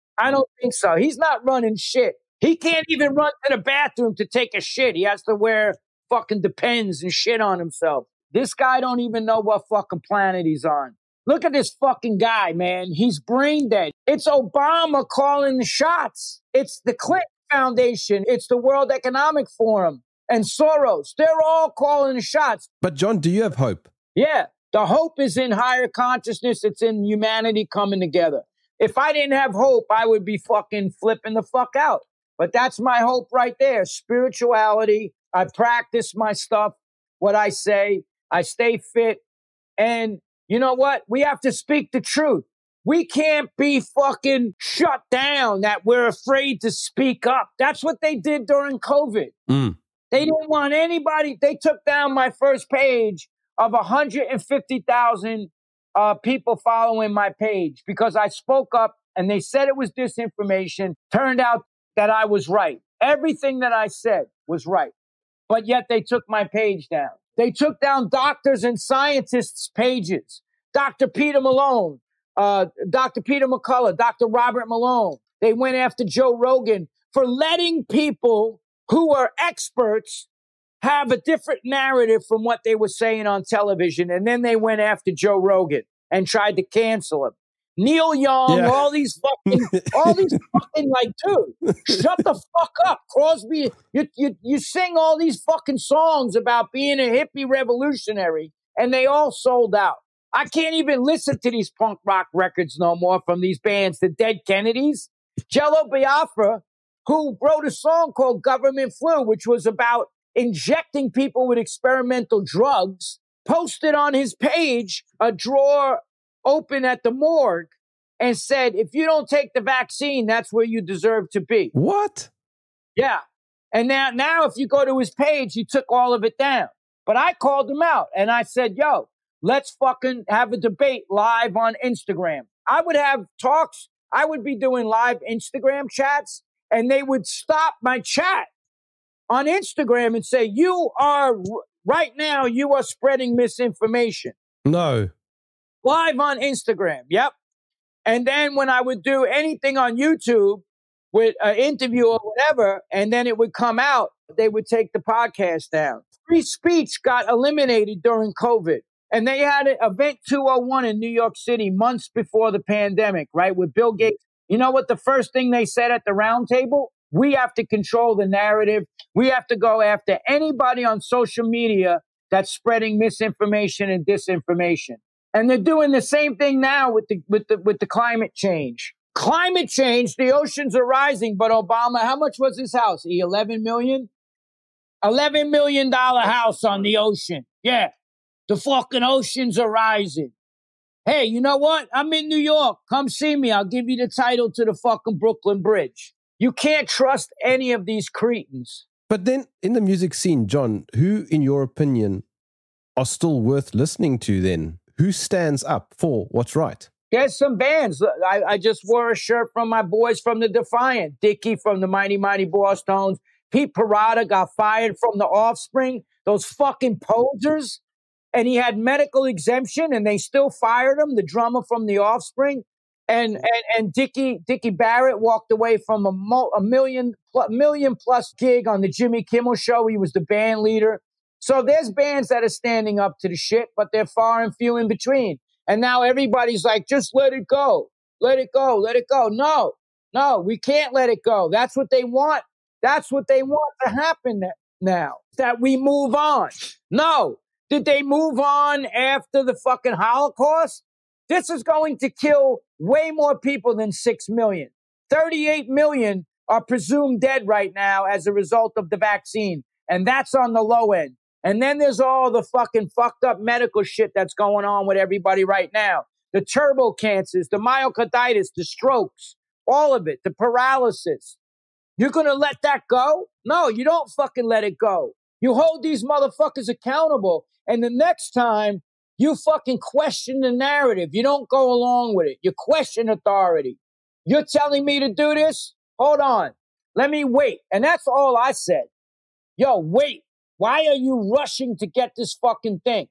He's not running shit. He can't even run to the bathroom to take a shit. He has to wear fucking Depends and shit on himself. This guy don't even know what fucking planet he's on. Look at this fucking guy, man. He's brain dead. It's Obama calling the shots. It's the Clinton Foundation. It's the World Economic Forum and Soros. They're all calling the shots. But John, do you have hope? Yeah. The hope is in higher consciousness. It's in humanity coming together. If I didn't have hope, I would be fucking flipping the fuck out. But that's my hope right there. Spirituality. I practice my stuff, what I say. I stay fit. And you know what? We have to speak the truth. We can't be fucking shut down that we're afraid to speak up. That's what they did during COVID. They didn't want anybody. They took down my first page of 150,000 people following my page because I spoke up and they said it was disinformation. Turned out that I was right. Everything that I said was right. But yet they took my page down. They took down doctors and scientists' pages. Dr. Peter Malone, Dr. Peter McCullough, Dr. Robert Malone. They went after Joe Rogan for letting people who are experts have a different narrative from what they were saying on television. And then they went after Joe Rogan and tried to cancel him. Neil Young, all these fucking, like, dude, shut the fuck up. Crosby, you sing all these fucking songs about being a hippie revolutionary, and they all sold out. I can't even listen to these punk rock records no more from these bands, the Dead Kennedys. Jello Biafra, who wrote a song called Government Flu, which was about injecting people with experimental drugs, posted on his page a drawer open at the morgue and said, if you don't take the vaccine, that's where you deserve to be. What? Yeah. And now if you go to his page, he took all of it down. But I called him out and I said, yo, let's fucking have a debate live on Instagram. I would have talks. I would be doing live Instagram chats and they would stop my chat on Instagram and say, right now, you are spreading misinformation. No. Live on Instagram. Yep. And then when I would do anything on YouTube with an interview or whatever, and then it would come out, they would take the podcast down. Free speech got eliminated during COVID. And they had an Event 201 in New York City months before the pandemic, right? With Bill Gates. You know what the first thing they said at the round table? We have to control the narrative. We have to go after anybody on social media that's spreading misinformation and disinformation. And they're doing the same thing now with the climate change. Climate change, the oceans are rising, but Obama, how much was his house? $11 million? $11 million house on the ocean. Yeah. The fucking oceans are rising. Hey, you know what? I'm in New York. Come see me. I'll give you the title to the fucking Brooklyn Bridge. You can't trust any of these cretins. But then in the music scene, John, who, in your opinion, are still worth listening to then? Who stands up for what's right? There's some bands. I just wore a shirt from my boys from the Defiant. Dickie from the Mighty Mighty Boss Tones. Pete Parada got fired from the Offspring. Those fucking posers. And he had medical exemption and they still fired him, the drummer from the Offspring. And Dickie Barrett walked away from a million plus gig on the Jimmy Kimmel Show. He was the band leader. So there's bands that are standing up to the shit, but they're far and few in between. And now everybody's like, just let it go. Let it go. Let it go. No, we can't let it go. That's what they want. That's what they want to happen now, that we move on. No. Did they move on after the fucking Holocaust? This is going to kill way more people than 6 million. 38 million are presumed dead right now as a result of the vaccine. And that's on the low end. And then there's all the fucking fucked up medical shit that's going on with everybody right now. The turbo cancers, the myocarditis, the strokes, all of it, the paralysis. You're going to let that go? No, you don't fucking let it go. You hold these motherfuckers accountable. And the next time, you fucking question the narrative. You don't go along with it. You question authority. You're telling me to do this? Hold on. Let me wait. And that's all I said. Yo, wait. Why are you rushing to get this fucking thing?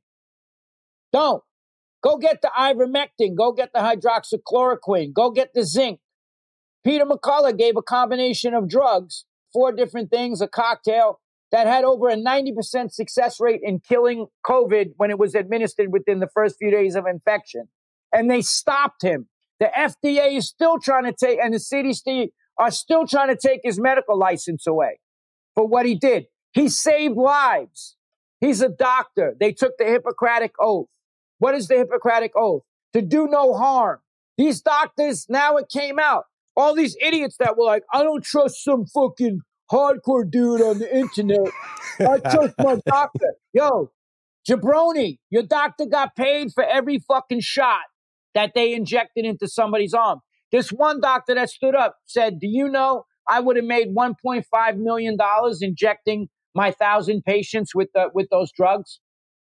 Don't. Go get the ivermectin. Go get the hydroxychloroquine. Go get the zinc. Peter McCullough gave a combination of drugs, 4 different things, a cocktail, that had over a 90% success rate in killing COVID when it was administered within the first few days of infection. And they stopped him. The FDA is still trying to take, and the CDC are still trying to take his medical license away for what he did. He saved lives. He's a doctor. They took the Hippocratic Oath. What is the Hippocratic Oath? To do no harm. These doctors, now it came out. All these idiots that were like, I don't trust some fucking hardcore dude on the internet. I trust my doctor. Yo, jabroni, your doctor got paid for every fucking shot that they injected into somebody's arm. This one doctor that stood up said, do you know I would have made $1.5 million injecting my 1,000 patients with those drugs?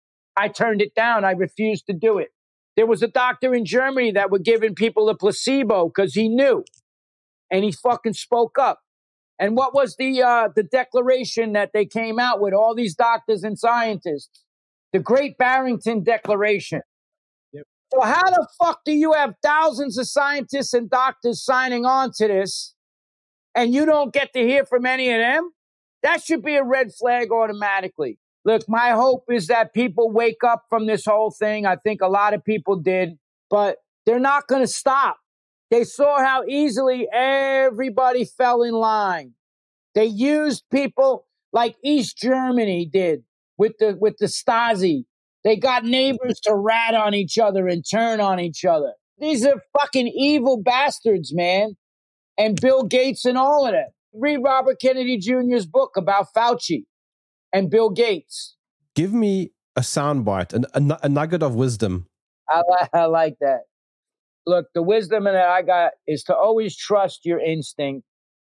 I turned it down. I refused to do it. There was a doctor in Germany that were giving people a placebo because he knew. And he fucking spoke up. And what was the declaration that they came out with, all these doctors and scientists? The Great Barrington Declaration. Yep. So how the fuck do you have thousands of scientists and doctors signing on to this and you don't get to hear from any of them? That should be a red flag automatically. Look, my hope is that people wake up from this whole thing. I think a lot of people did, but they're not going to stop. They saw how easily everybody fell in line. They used people like East Germany did with the Stasi. They got neighbors to rat on each other and turn on each other. These are fucking evil bastards, man. And Bill Gates and all of them. Read Robert Kennedy Jr.'s book about Fauci and Bill Gates. Give me a soundbite, a nugget of wisdom. I like that. Look, the wisdom that I got is to always trust your instinct.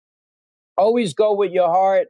Always go with your heart.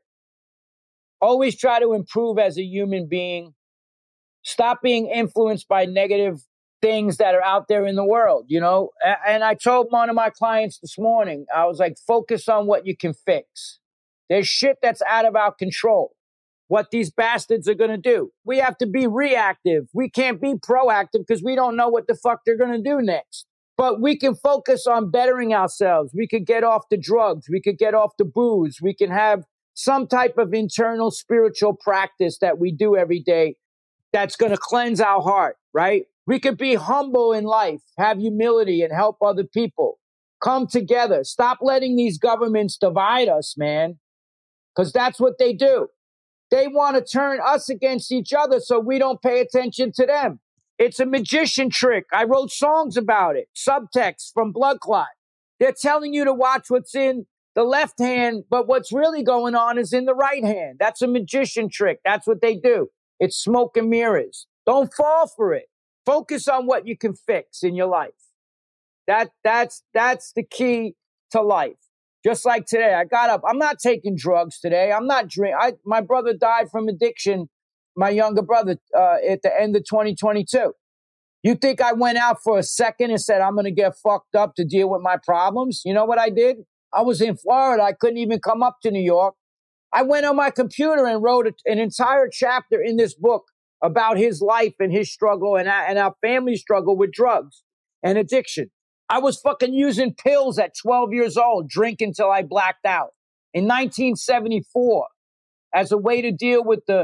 Always try to improve as a human being. Stop being influenced by negative things that are out there in the world, you know? And I told one of my clients this morning, I was like, focus on what you can fix. There's shit that's out of our control. What these bastards are going to do. We have to be reactive. We can't be proactive because we don't know what the fuck they're going to do next. But we can focus on bettering ourselves. We could get off the drugs. We could get off the booze. We can have some type of internal spiritual practice that we do every day that's going to cleanse our heart, right? We could be humble in life, have humility, and help other people. Come together. Stop letting these governments divide us, man, because that's what they do. They want to turn us against each other so we don't pay attention to them. It's a magician trick. I wrote songs about it. Subtext from Blood Clot. They're telling you to watch what's in the left hand, but what's really going on is in the right hand. That's a magician trick. That's what they do. It's smoke and mirrors. Don't fall for it. Focus on what you can fix in your life. That's the key to life. Just like today, I got up. I'm not taking drugs today. I'm not drinking. My brother died from addiction, my younger brother, at the end of 2022. You think I went out for a second and said, I'm going to get fucked up to deal with my problems? You know what I did? I was in Florida. I couldn't even come up to New York. I went on my computer and wrote an entire chapter in this book about his life and his struggle and our family struggle with drugs and addiction. I was fucking using pills at 12 years old, drinking till I blacked out in 1974 as a way to deal with the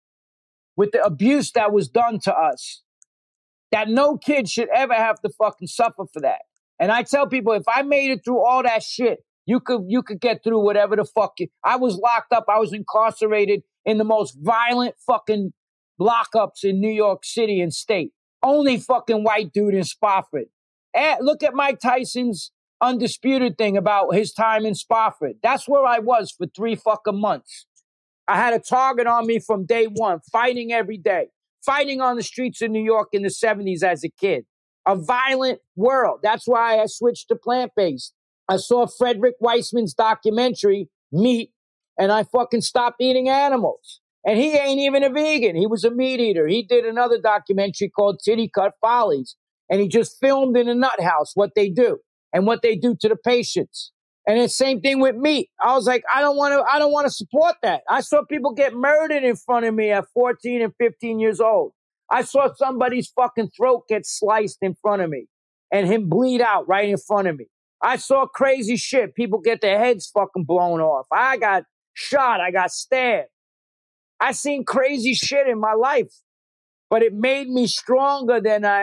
abuse that was done to us. That no kid should ever have to fucking suffer for that. And I tell people, if I made it through all that shit, you could get through whatever the fuck. I was locked up. I was incarcerated in the most violent fucking lockups in New York City and state. Only fucking white dude in Spofford. Look at Mike Tyson's Undisputed thing about his time in Spofford. That's where I was for 3 fucking months. I had a target on me from day one, fighting every day, fighting on the streets of New York in the 70s as a kid. A violent world. That's why I switched to plant-based. I saw Frederick Weissman's documentary, Meat, and I fucking stopped eating animals. And he ain't even a vegan. He was a meat eater. He did another documentary called Titty Cut Follies. And he just filmed in a nut house what they do and what they do to the patients. And the same thing with meat. I was like, I don't want to support that. I saw people get murdered in front of me at 14 and 15 years old. I saw somebody's fucking throat get sliced in front of me and him bleed out right in front of me. I saw crazy shit. People get their heads fucking blown off. I got shot. I got stabbed. I seen crazy shit in my life, but it made me stronger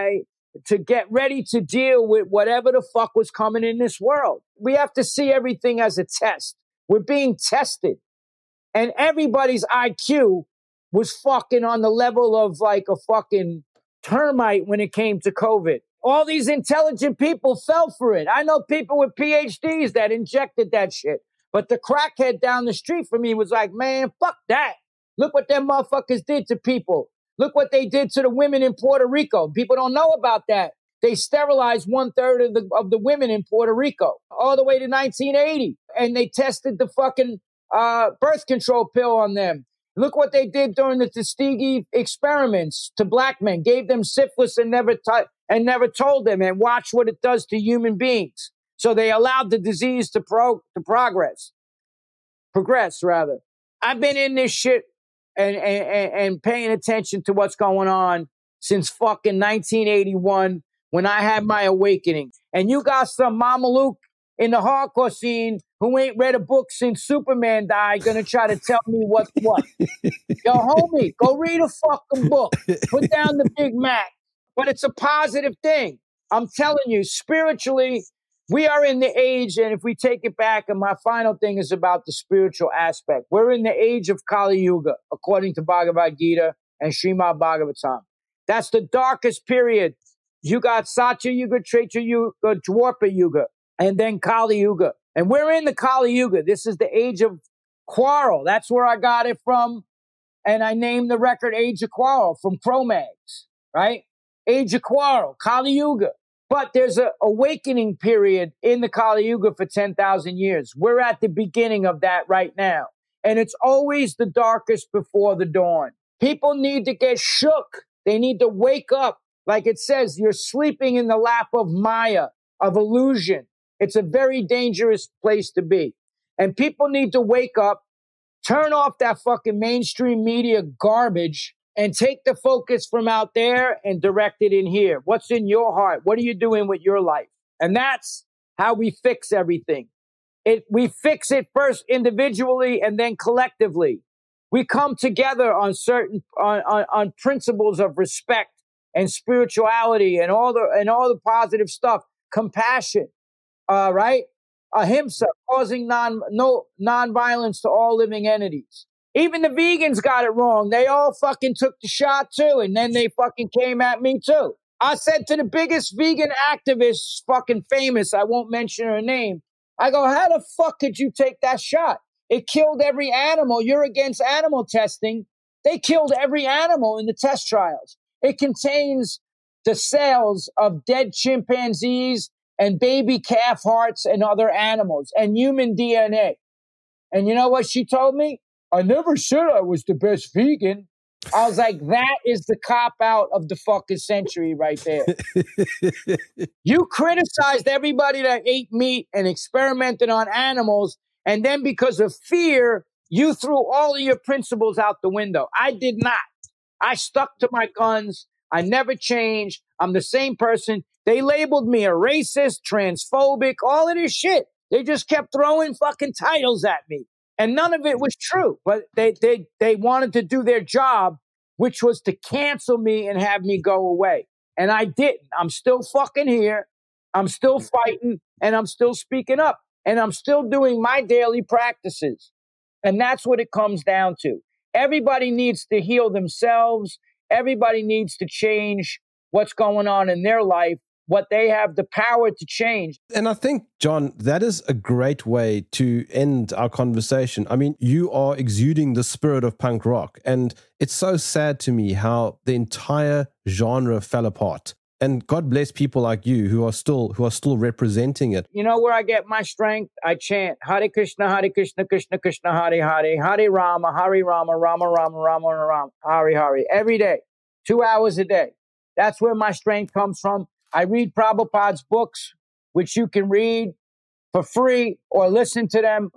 to get ready to deal with whatever the fuck was coming in this world. We have to see everything as a test. We're being tested. And everybody's IQ was fucking on the level of like a fucking termite when it came to COVID. All these intelligent people fell for it. I know people with PhDs that injected that shit. But the crackhead down the street from me was like, man, fuck that. Look what them motherfuckers did to people. Look what they did to the women in Puerto Rico. People don't know about that. They sterilized 1/3 of the women in Puerto Rico all the way to 1980. And they tested the fucking birth control pill on them. Look what they did during the Tuskegee experiments to black men. Gave them syphilis and never told them. And watch what it does to human beings. So they allowed the disease to progress. I've been in this shit and paying attention to what's going on since fucking 1981 when I had my awakening. And you got some Mama Luke in the hardcore scene who ain't read a book since Superman died gonna try to tell me what's what. Yo, homie, go read a fucking book. Put down the Big Mac. But it's a positive thing. I'm telling you, spiritually, we are in the age, and if we take it back, and my final thing is about the spiritual aspect. We're in the age of Kali Yuga, according to Bhagavad Gita and Srimad Bhagavatam. That's the darkest period. You got Satya Yuga, Treta Yuga, Dwapara Yuga, and then Kali Yuga. And we're in the Kali Yuga. This is the age of quarrel. That's where I got it from. And I named the record Age of Quarrel from Cro-Mags, right? Age of Quarrel, Kali Yuga. But there's an awakening period in the Kali Yuga for 10,000 years. We're at the beginning of that right now. And it's always the darkest before the dawn. People need to get shook. They need to wake up. Like it says, you're sleeping in the lap of Maya, of illusion. It's a very dangerous place to be. And people need to wake up, turn off that fucking mainstream media garbage, and take the focus from out there and direct it in here. What's in your heart? What are you doing with your life? And that's how we fix everything. We fix it first individually and then collectively. We come together on certain on principles of respect and spirituality and all the positive stuff, compassion, right? Ahimsa, causing non-violence to all living entities. Even the vegans got it wrong. They all fucking took the shot too, and then they fucking came at me too. I said to the biggest vegan activist, fucking famous, I won't mention her name, I go, how the fuck could you take that shot? It killed every animal. You're against animal testing. They killed every animal in the test trials. It contains the cells of dead chimpanzees and baby calf hearts and other animals and human DNA. And you know what she told me? I never said I was the best vegan. I was like, that is the cop-out of the fucking century right there. You criticized everybody that ate meat and experimented on animals, and then because of fear, you threw all of your principles out the window. I did not. I stuck to my guns. I never changed. I'm the same person. They labeled me a racist, transphobic, all of this shit. They just kept throwing fucking titles at me. And none of it was true. But they wanted to do their job, which was to cancel me and have me go away. And I didn't. I'm still fucking here. I'm still fighting. And I'm still speaking up. And I'm still doing my daily practices. And that's what it comes down to. Everybody needs to heal themselves. Everybody needs to change what's going on in their life, what they have the power to change. And I think, John, that is a great way to end our conversation. I mean, you are exuding the spirit of punk rock. And it's so sad to me how the entire genre fell apart. And God bless people like you who are still representing it. You know where I get my strength? I chant Hare Krishna, Krishna Krishna, Hare Hare, Hare Rama, Rama Rama, Rama, Hare Hare, every day, 2 hours a day. That's where my strength comes from. I read Prabhupada's books, which you can read for free or listen to them,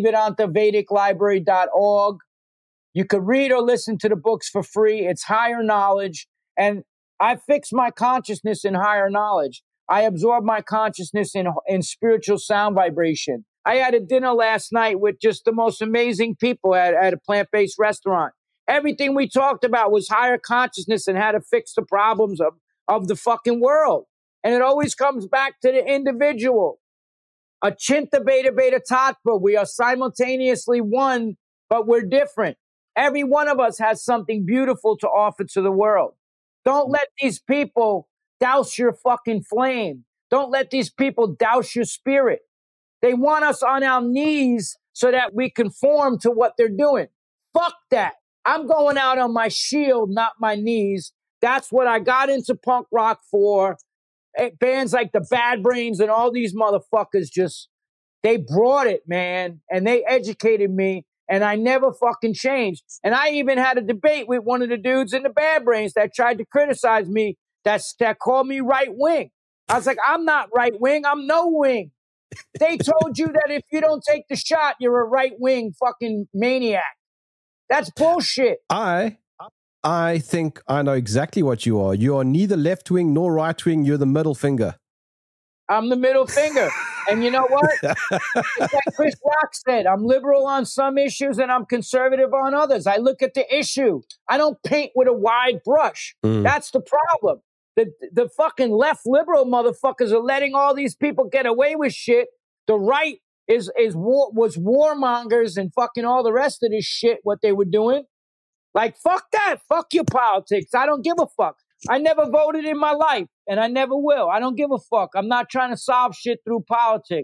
BhaktivedantaVedicLibrary.org. You could read or listen to the books for free. It's higher knowledge. And I fix my consciousness in higher knowledge. I absorb my consciousness in spiritual sound vibration. I had a dinner last night with just the most amazing people at a plant-based restaurant. Everything we talked about was higher consciousness and how to fix the problems of the fucking world. And it always comes back to the individual. Achinta Beta Beta Tattva. We are simultaneously one, but we're different. Every one of us has something beautiful to offer to the world. Don't let these people douse your fucking flame. Don't let these people douse your spirit. They want us on our knees so that we conform to what they're doing. Fuck that. I'm going out on my shield, not my knees. That's what I got into punk rock for. Bands like the Bad Brains and all these motherfuckers they brought it, man. And they educated me. And I never fucking changed. And I even had a debate with one of the dudes in the Bad Brains that tried to criticize me, that called me right wing. I was like, I'm not right wing. I'm no wing. They told you that if you don't take the shot, you're a right wing fucking maniac. That's bullshit. I think I know exactly what you are. You are neither left wing nor right wing. You're the middle finger. I'm the middle finger. And you know what? It's like Chris Rock said, I'm liberal on some issues and I'm conservative on others. I look at the issue. I don't paint with a wide brush. That's the problem. The fucking left liberal motherfuckers are letting all these people get away with shit. The right was warmongers and fucking all the rest of this shit, what they were doing. Like, fuck that. Fuck your politics. I don't give a fuck. I never voted in my life, and I never will. I don't give a fuck. I'm not trying to solve shit through politics.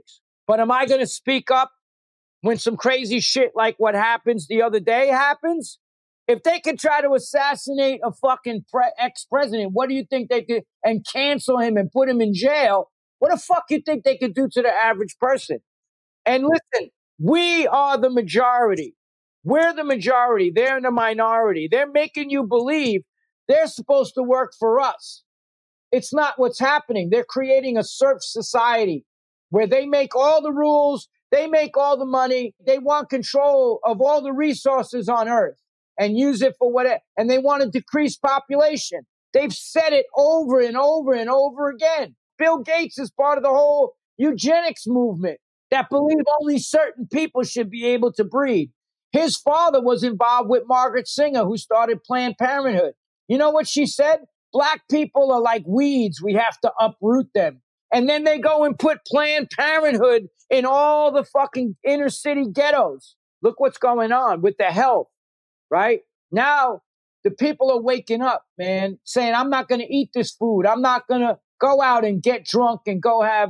But am I going to speak up when some crazy shit like what happens the other day happens? If they could try to assassinate a fucking ex-president, what do you think they could, and cancel him and put him in jail? What the fuck you think they could do to the average person? And listen, we are the majority. We're the majority. They're the minority. They're making you believe they're supposed to work for us. It's not what's happening. They're creating a serf society where they make all the rules, they make all the money, they want control of all the resources on earth and use it for whatever, and they want to decrease population. They've said it over and over and over again. Bill Gates is part of the whole eugenics movement that believe only certain people should be able to breed. His father was involved with Margaret Sanger, who started Planned Parenthood. You know what she said? Black people are like weeds. We have to uproot them. And then they go and put Planned Parenthood in all the fucking inner city ghettos. Look what's going on with the health, right? Now, the people are waking up, man, saying, I'm not going to eat this food. I'm not going to go out and get drunk and go have,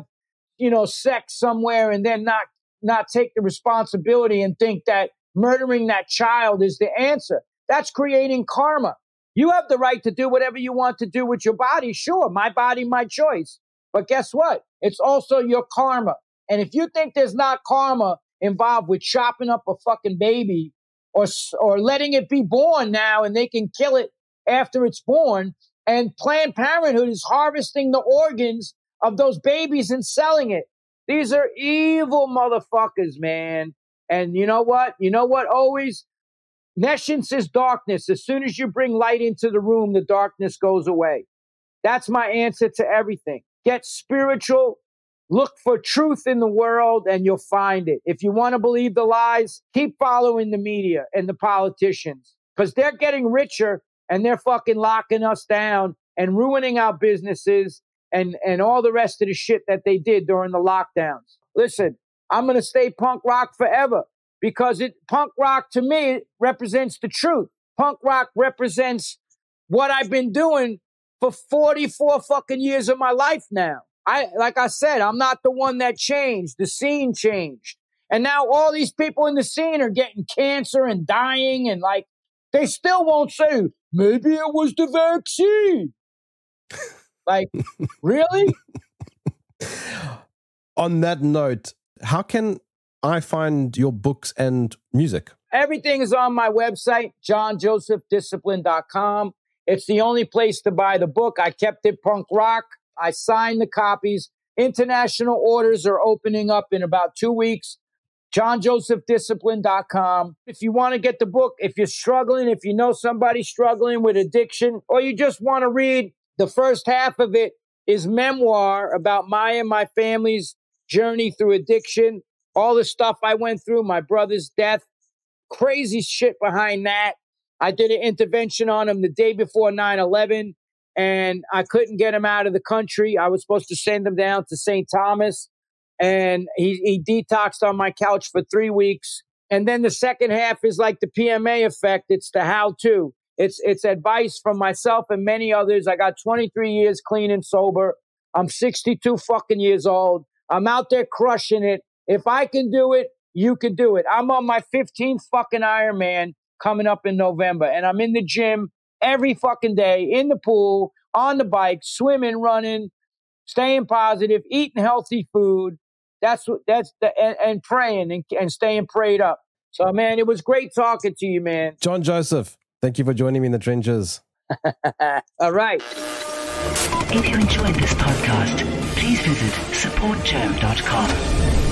sex somewhere and then not take the responsibility and think that murdering that child is the answer. That's creating karma. You have the right to do whatever you want to do with your body. Sure, my body, my choice. But guess what? It's also your karma. And if you think there's not karma involved with chopping up a fucking baby or letting it be born now and they can kill it after it's born, and Planned Parenthood is harvesting the organs of those babies and selling it. These are evil motherfuckers, man. And you know what? Always, nescience is darkness. As soon as you bring light into the room, the darkness goes away. That's my answer to everything. Get spiritual. Look for truth in the world and you'll find it. If you want to believe the lies, keep following the media and the politicians because they're getting richer and they're fucking locking us down and ruining our businesses and all the rest of the shit that they did during the lockdowns. Listen, I'm going to stay punk rock forever because punk rock to me represents the truth. Punk rock represents what I've been doing for 44 fucking years of my life now. Like I said, I'm not the one that changed. The scene changed. And now all these people in the scene are getting cancer and dying and they still won't say, maybe it was the vaccine. Really? On that note, how can I find your books and music? Everything is on my website, johnjosephdiscipline.com. It's the only place to buy the book. I kept it punk rock. I signed the copies. International orders are opening up in about 2 weeks. johnjosephdiscipline.com. If you want to get the book, if you're struggling, if you know somebody struggling with addiction, or you just want to read, the first half of it is memoir about my and my family's journey through addiction, all the stuff I went through, my brother's death, crazy shit behind that. I did an intervention on him the day before 9/11, and I couldn't get him out of the country. I was supposed to send him down to St. Thomas, and he detoxed on my couch for 3 weeks. And then the second half is like the PMA effect. It's the how-to. It's advice from myself and many others. I got 23 years clean and sober. I'm 62 fucking years old. I'm out there crushing it. If I can do it, you can do it. I'm on my 15th fucking Ironman coming up in November, and I'm in the gym every fucking day, in the pool, on the bike, swimming, running, staying positive, eating healthy food. And praying and staying prayed up. So, man, it was great talking to you, man. John Joseph, thank you for joining me in the trenches. All right. If you enjoyed this podcast, please visit supportjoe.com.